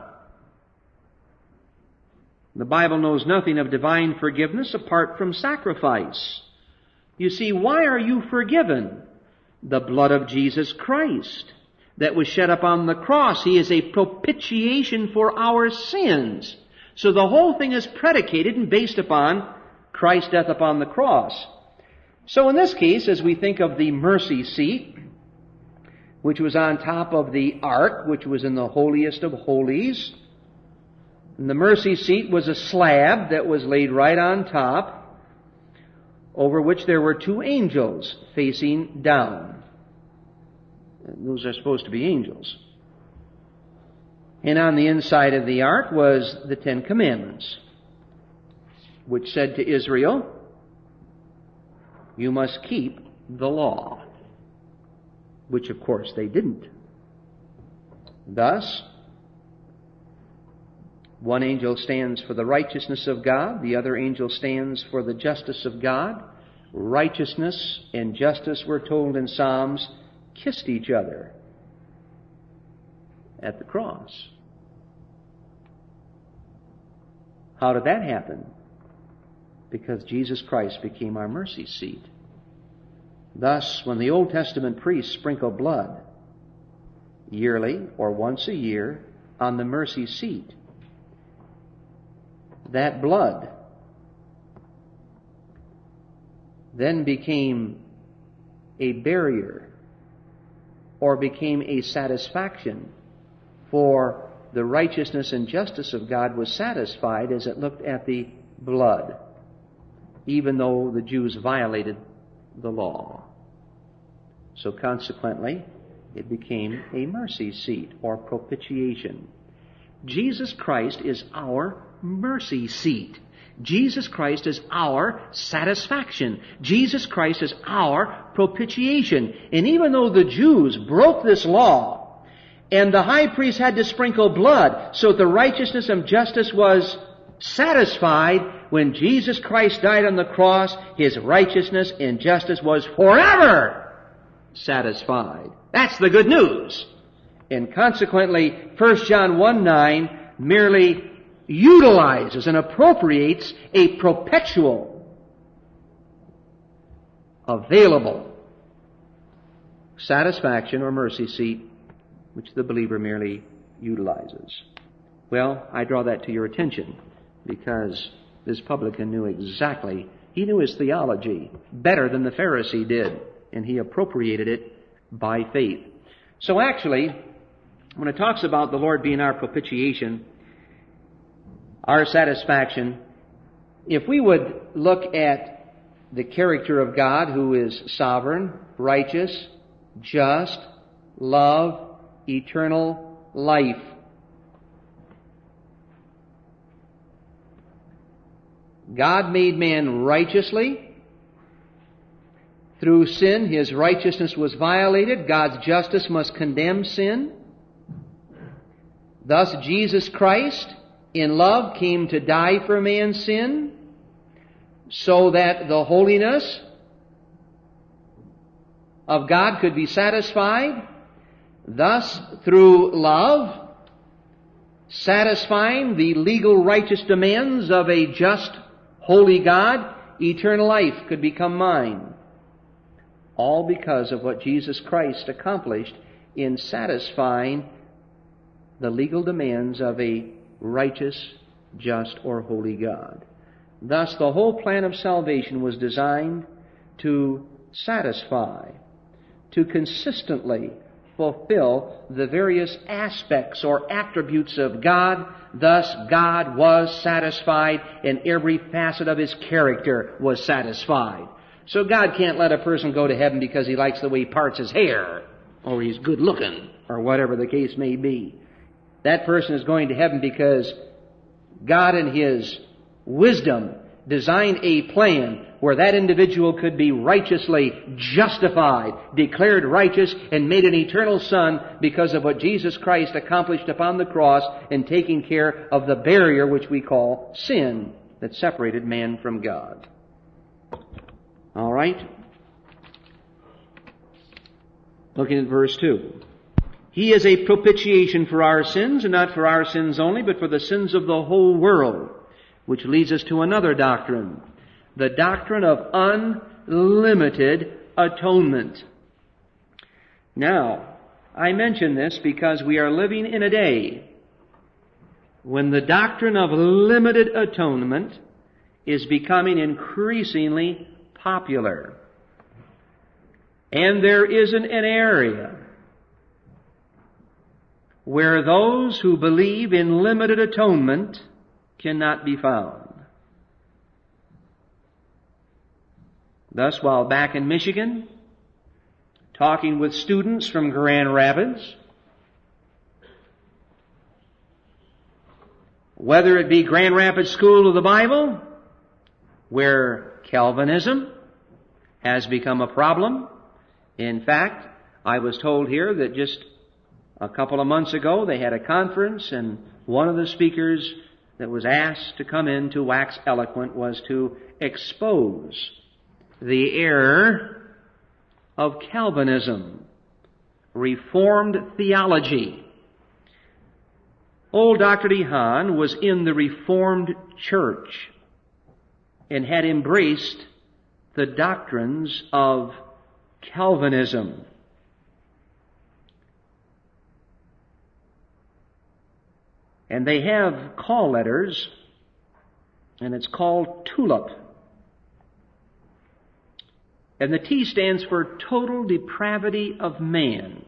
The Bible knows nothing of divine forgiveness apart from sacrifice. You see, why are you forgiven? The blood of Jesus Christ that was shed upon the cross. He is a propitiation for our sins. So the whole thing is predicated and based upon Christ's death upon the cross. So in this case, as we think of the mercy seat, which was on top of the ark, which was in the holiest of holies, and the mercy seat was a slab that was laid right on top, over which there were 2 angels facing down. Those are supposed to be angels. And on the inside of the ark was the 10 Commandments, which said to Israel, you must keep the law, which of course they didn't. Thus, one angel stands for the righteousness of God, the other angel stands for the justice of God. Righteousness and justice, we're told in Psalms, kissed each other at the cross. How did that happen? Because Jesus Christ became our mercy seat. Thus, when the Old Testament priests sprinkle blood yearly or once a year on the mercy seat, that blood then became a barrier or became a satisfaction, for the righteousness and justice of God was satisfied as it looked at the blood, even though the Jews violated the law. So consequently, it became a mercy seat or propitiation. Jesus Christ is our mercy seat. Jesus Christ is our satisfaction. Jesus Christ is our propitiation. And even though the Jews broke this law, and the high priest had to sprinkle blood, so the righteousness and justice was satisfied, when Jesus Christ died on the cross, his righteousness and justice was forever satisfied. That's the good news. And consequently, 1 John 1:9 merely utilizes and appropriates a perpetual, available satisfaction or mercy seat, which the believer merely utilizes. Well, I draw that to your attention because this publican knew exactly He knew his theology better than the Pharisee did, and he appropriated it by faith. So actually, when it talks about the Lord being our propitiation, our satisfaction, if we would look at the character of God, who is sovereign, righteous, just, love, eternal life, God made man righteously. Through sin, his righteousness was violated. God's justice must condemn sin. Thus, Jesus Christ, in love, came to die for man's sin, so that the holiness of God could be satisfied. Thus, through love, satisfying the legal righteous demands of a just, holy God, eternal life could become mine. All because of what Jesus Christ accomplished in satisfying the legal demands of a righteous, just, or holy God. Thus, the whole plan of salvation was designed to satisfy, to consistently fulfill the various aspects or attributes of God. Thus, God was satisfied, and every facet of His character was satisfied. So God can't let a person go to heaven because he likes the way he parts his hair, or he's good looking, or whatever the case may be. That person is going to heaven because God in His wisdom designed a plan where that individual could be righteously justified, declared righteous, and made an eternal son because of what Jesus Christ accomplished upon the cross in taking care of the barrier which we call sin that separated man from God. All right? Looking at verse 2. He is a propitiation for our sins, and not for our sins only, but for the sins of the whole world, which leads us to another doctrine, the doctrine of unlimited atonement. Now, I mention this because we are living in a day when the doctrine of limited atonement is becoming increasingly popular. And there isn't an area where those who believe in limited atonement cannot be found. Thus, while back in Michigan, talking with students from Grand Rapids, whether it be Grand Rapids School of the Bible, where Calvinism has become a problem. In fact, I was told here that just a couple of months ago they had a conference, and one of the speakers that was asked to come in to wax eloquent was to expose the error of Calvinism, Reformed theology. Old Dr. DeHaan was in the Reformed Church and had embraced the doctrines of Calvinism. And they have call letters, and it's called TULIP. And the T stands for total depravity of man.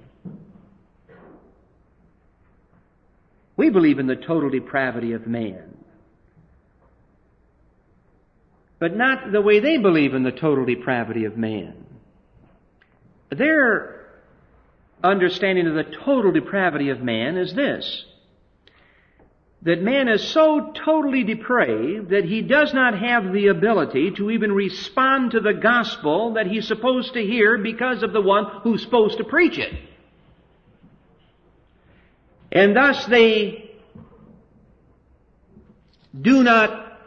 We believe in the total depravity of man, but not the way they believe in the total depravity of man. Their understanding of the total depravity of man is this: that man is so totally depraved that he does not have the ability to even respond to the gospel that he's supposed to hear because of the one who's supposed to preach it. And thus they do not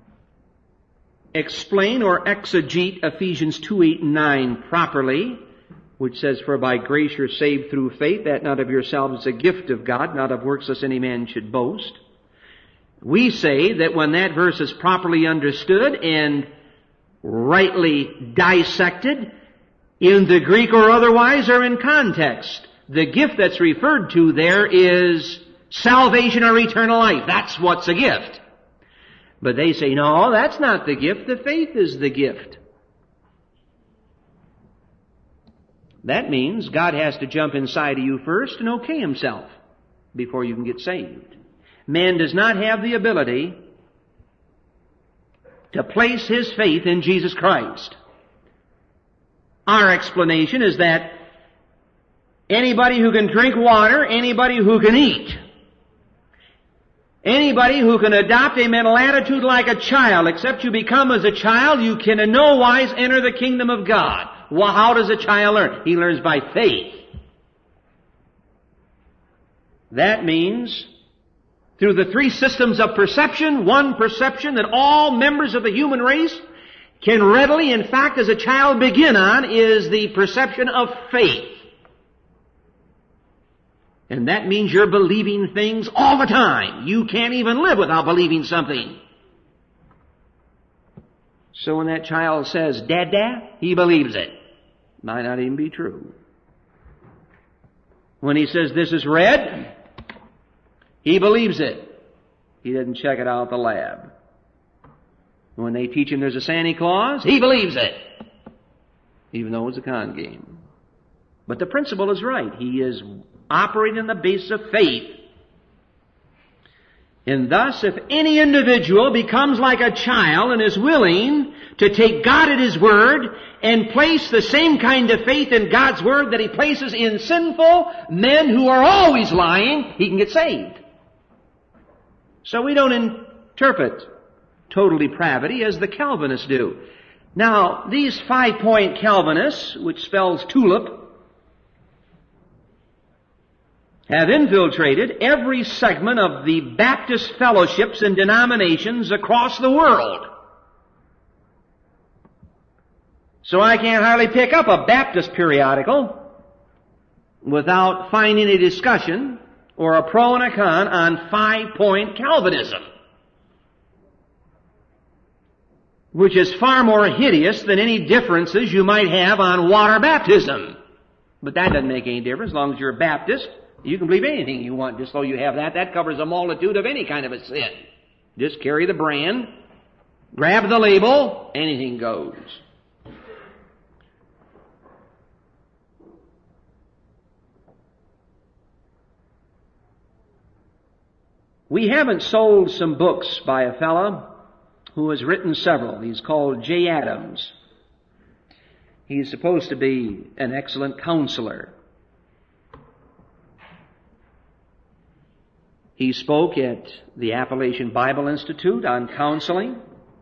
explain or exegete Ephesians 2:8-9 properly, which says, "For by grace you're saved through faith, that not of yourselves is a gift of God, not of works lest any man should boast." We say that when that verse is properly understood and rightly dissected, in the Greek or otherwise or in context, the gift that's referred to there is salvation or eternal life. That's what's a gift. But they say, no, that's not the gift. The faith is the gift. That means God has to jump inside of you first and okay Himself before you can get saved. Man does not have the ability to place his faith in Jesus Christ. Our explanation is that anybody who can drink water, anybody who can eat, anybody who can adopt a mental attitude like a child, except you become as a child, you can in no wise enter the kingdom of God. Well, how does a child learn? He learns by faith. That means through the three systems of perception, one perception that all members of the human race can readily, in fact, as a child begin on, is the perception of faith. And that means you're believing things all the time. You can't even live without believing something. So when that child says, Dada, he believes it. Might not even be true. When he says, this is red, he believes it. He didn't check it out at the lab. When they teach him there's a Santa Claus, he believes it. Even though it's a con game. But the principle is right. He is operating on the basis of faith. And thus, if any individual becomes like a child and is willing to take God at His word and place the same kind of faith in God's word that He places in sinful men who are always lying, he can get saved. So we don't interpret total depravity as the Calvinists do. Now, these 5-point Calvinists, which spells tulip, have infiltrated every segment of the Baptist fellowships and denominations across the world. So I can't hardly pick up a Baptist periodical without finding a discussion or a pro and a con on 5-point Calvinism, which is far more hideous than any differences you might have on water baptism. But that doesn't make any difference. As long as you're a Baptist, you can believe anything you want just so you have that. That covers a multitude of any kind of a sin. Just carry the brand, grab the label, anything goes. We haven't sold some books by a fellow who has written several. He's called J. Adams. He's supposed to be an excellent counselor. He spoke at the Appalachian Bible Institute on counseling.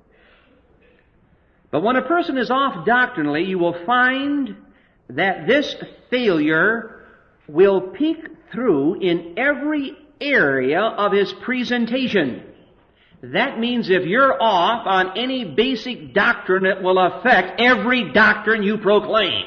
But when a person is off doctrinally, you will find that this failure will peek through in every area of his presentation. That means if you're off on any basic doctrine, it will affect every doctrine you proclaim.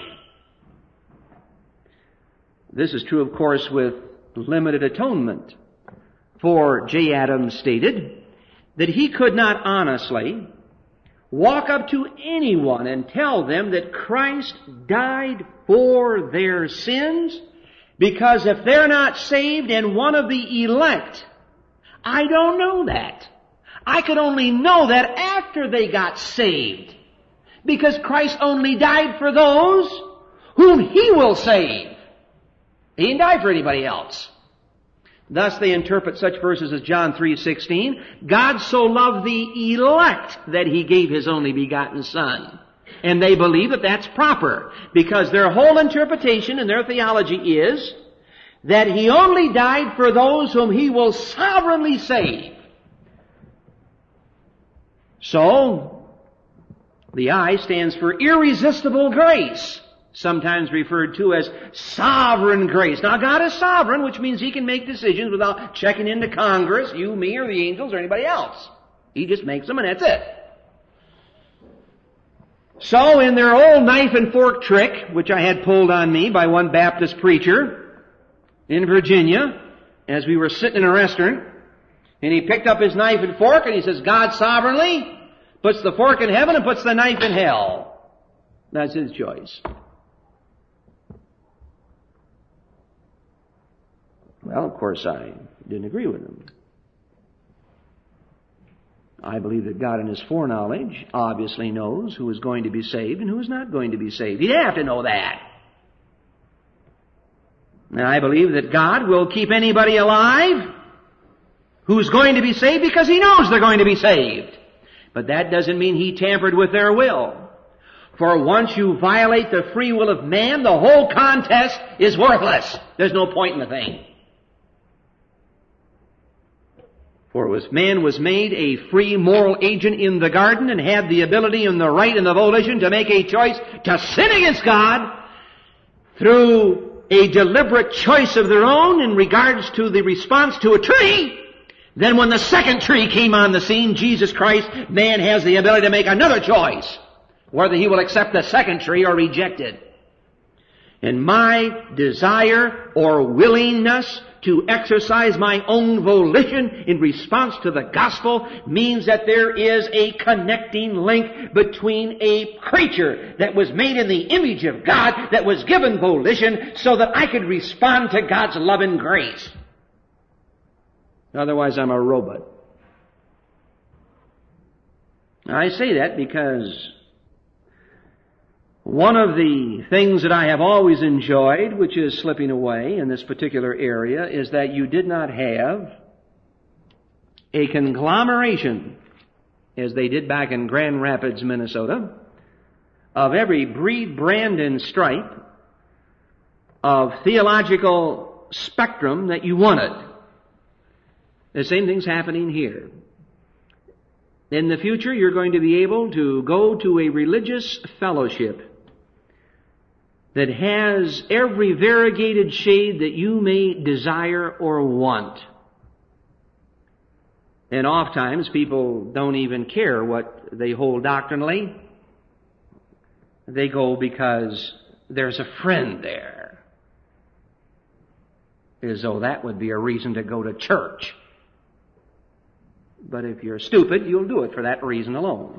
This is true, of course, with limited atonement. For J. Adams stated that he could not honestly walk up to anyone and tell them that Christ died for their sins, because if they're not saved and one of the elect, I don't know that. I could only know that after they got saved, because Christ only died for those whom He will save. He didn't die for anybody else. Thus they interpret such verses as John 3:16, God so loved the elect that He gave His only begotten Son. And they believe that that's proper, because their whole interpretation and their theology is that He only died for those whom He will sovereignly save. So, the I stands for irresistible grace, sometimes referred to as sovereign grace. Now, God is sovereign, which means He can make decisions without checking into Congress, you, me, or the angels, or anybody else. He just makes them, and that's it. So, in their old knife and fork trick, which I had pulled on me by one Baptist preacher in Virginia, as we were sitting in a restaurant, and he picked up his knife and fork, and he says, God sovereignly puts the fork in heaven and puts the knife in hell. That's His choice. Well, of course, I didn't agree with him. I believe that God in His foreknowledge obviously knows who is going to be saved and who is not going to be saved. He'd have to know that. And I believe that God will keep anybody alive who's going to be saved because He knows they're going to be saved. But that doesn't mean He tampered with their will. For once you violate the free will of man, the whole contest is worthless. There's no point in the thing. For if man was made a free moral agent in the garden and had the ability and the right and the volition to make a choice to sin against God through a deliberate choice of their own in regards to the response to a tree, then when the second tree came on the scene, Jesus Christ, man has the ability to make another choice, whether he will accept the second tree or reject it. And my desire or willingness to exercise my own volition in response to the gospel means that there is a connecting link between a creature that was made in the image of God, that was given volition so that I could respond to God's love and grace. Otherwise, I'm a robot. I say that because one of the things that I have always enjoyed, which is slipping away in this particular area, is that you did not have a conglomeration, as they did back in Grand Rapids, Minnesota, of every breed, brand, and stripe of theological spectrum that you wanted. The same thing's happening here. In the future, you're going to be able to go to a religious fellowship that has every variegated shade that you may desire or want. And oftentimes people don't even care what they hold doctrinally. They go because there's a friend there. As though that would be a reason to go to church. But if you're stupid, you'll do it for that reason alone.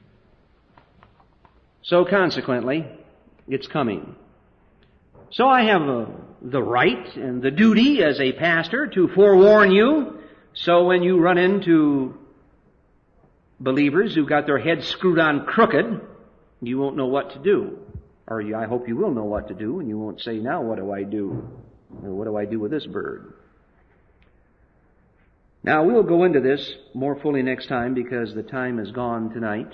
So consequently, it's coming. So I have the right and the duty as a pastor to forewarn you, so when you run into believers who've got their heads screwed on crooked, you won't know what to do. Or I hope you will know what to do, and you won't say, now what do I do? Or what do I do with this bird? Now, we'll go into this more fully next time because the time is gone tonight.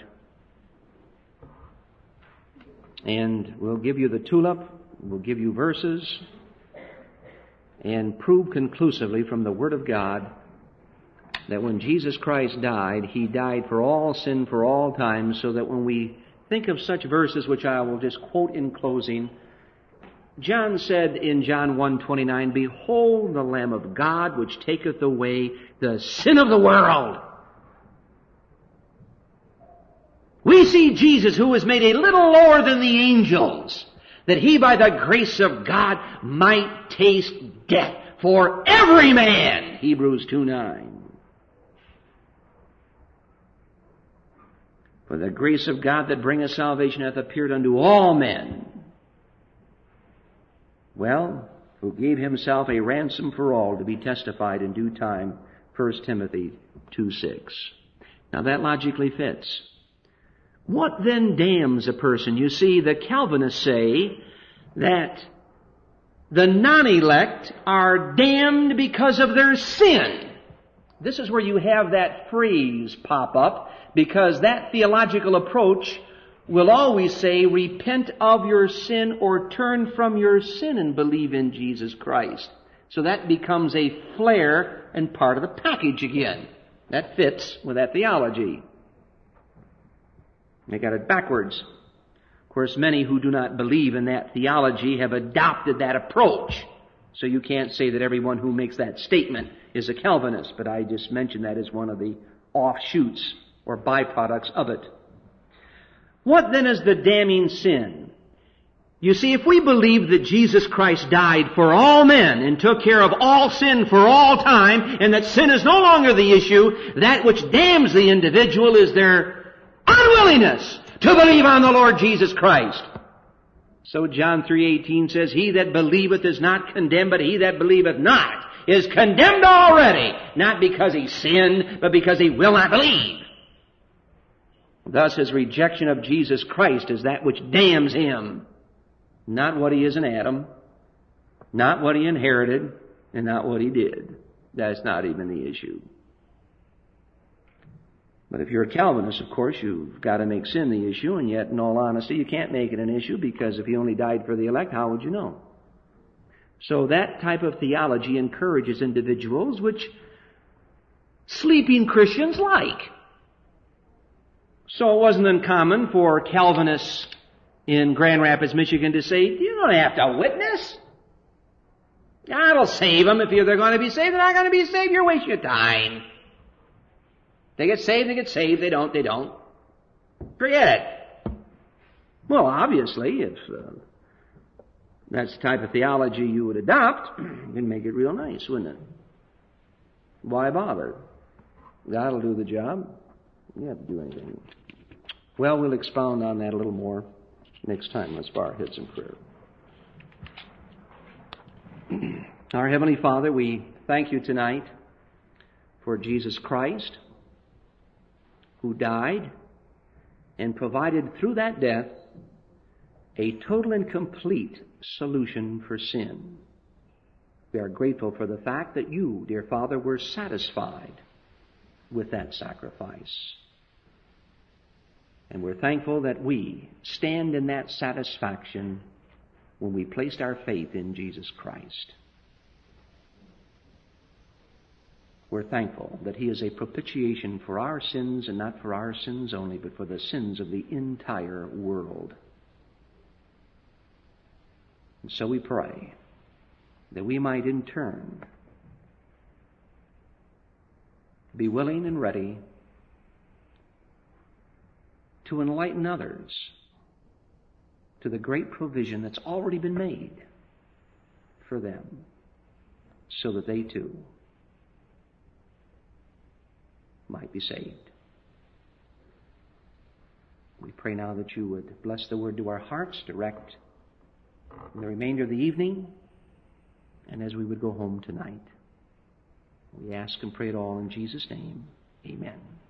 And we'll give you the tulip, we'll give you verses, and prove conclusively from the Word of God that when Jesus Christ died, He died for all sin for all time, so that when we think of such verses, which I will just quote in closing, John said in John 1:29, "Behold the Lamb of God, which taketh away the sin of the world." We see Jesus, who was made a little lower than the angels, that He, by the grace of God, might taste death for every man. Hebrews 2:9. For the grace of God that bringeth salvation hath appeared unto all men. Well, who gave Himself a ransom for all, to be testified in due time, 1 Timothy 2:6. Now that logically fits. What then damns a person? You see, the Calvinists say that the non-elect are damned because of their sin. This is where you have that phrase pop up, because that theological approach will always say, repent of your sin or turn from your sin and believe in Jesus Christ. So that becomes a flare and part of the package again. That fits with that theology. They got it backwards. Of course, many who do not believe in that theology have adopted that approach. So you can't say that everyone who makes that statement is a Calvinist, but I just mentioned that as one of the offshoots or byproducts of it. What then is the damning sin? You see, if we believe that Jesus Christ died for all men and took care of all sin for all time, and that sin is no longer the issue, that which damns the individual is their unwillingness to believe on the Lord Jesus Christ. So John 3:18 says, "He that believeth is not condemned, but he that believeth not is condemned already, not because he sinned, but because he will not believe." Thus his rejection of Jesus Christ is that which damns him, not what he is in Adam, not what he inherited, and not what he did. That's not even the issue. But if you're a Calvinist, of course, you've got to make sin the issue, and yet, in all honesty, you can't make it an issue, because if he only died for the elect, how would you know? So that type of theology encourages individuals which sleeping Christians like. So it wasn't uncommon for Calvinists in Grand Rapids, Michigan to say, you don't have to witness. God will save them. If they're going to be saved, they're not going to be saved. You're wasting your time. They get saved, they get saved. They don't, they don't. Forget it. Well, obviously, if that's the type of theology you would adopt, you'd make it real nice, wouldn't it? Why bother? God will do the job. You don't have to do anything. Well, we'll expound on that a little more next time. Let's bow our heads in prayer. Our Heavenly Father, we thank you tonight for Jesus Christ, who died and provided through that death a total and complete solution for sin. We are grateful for the fact that you, dear Father, were satisfied with that sacrifice. And we're thankful that we stand in that satisfaction when we placed our faith in Jesus Christ. We're thankful that He is a propitiation for our sins, and not for our sins only, but for the sins of the entire world. And so we pray that we might in turn be willing and ready to enlighten others to the great provision that's already been made for them, so that they too might be saved. We pray now that you would bless the word to our hearts, direct in the remainder of the evening, and as we would go home tonight. We ask and pray it all in Jesus' name. Amen.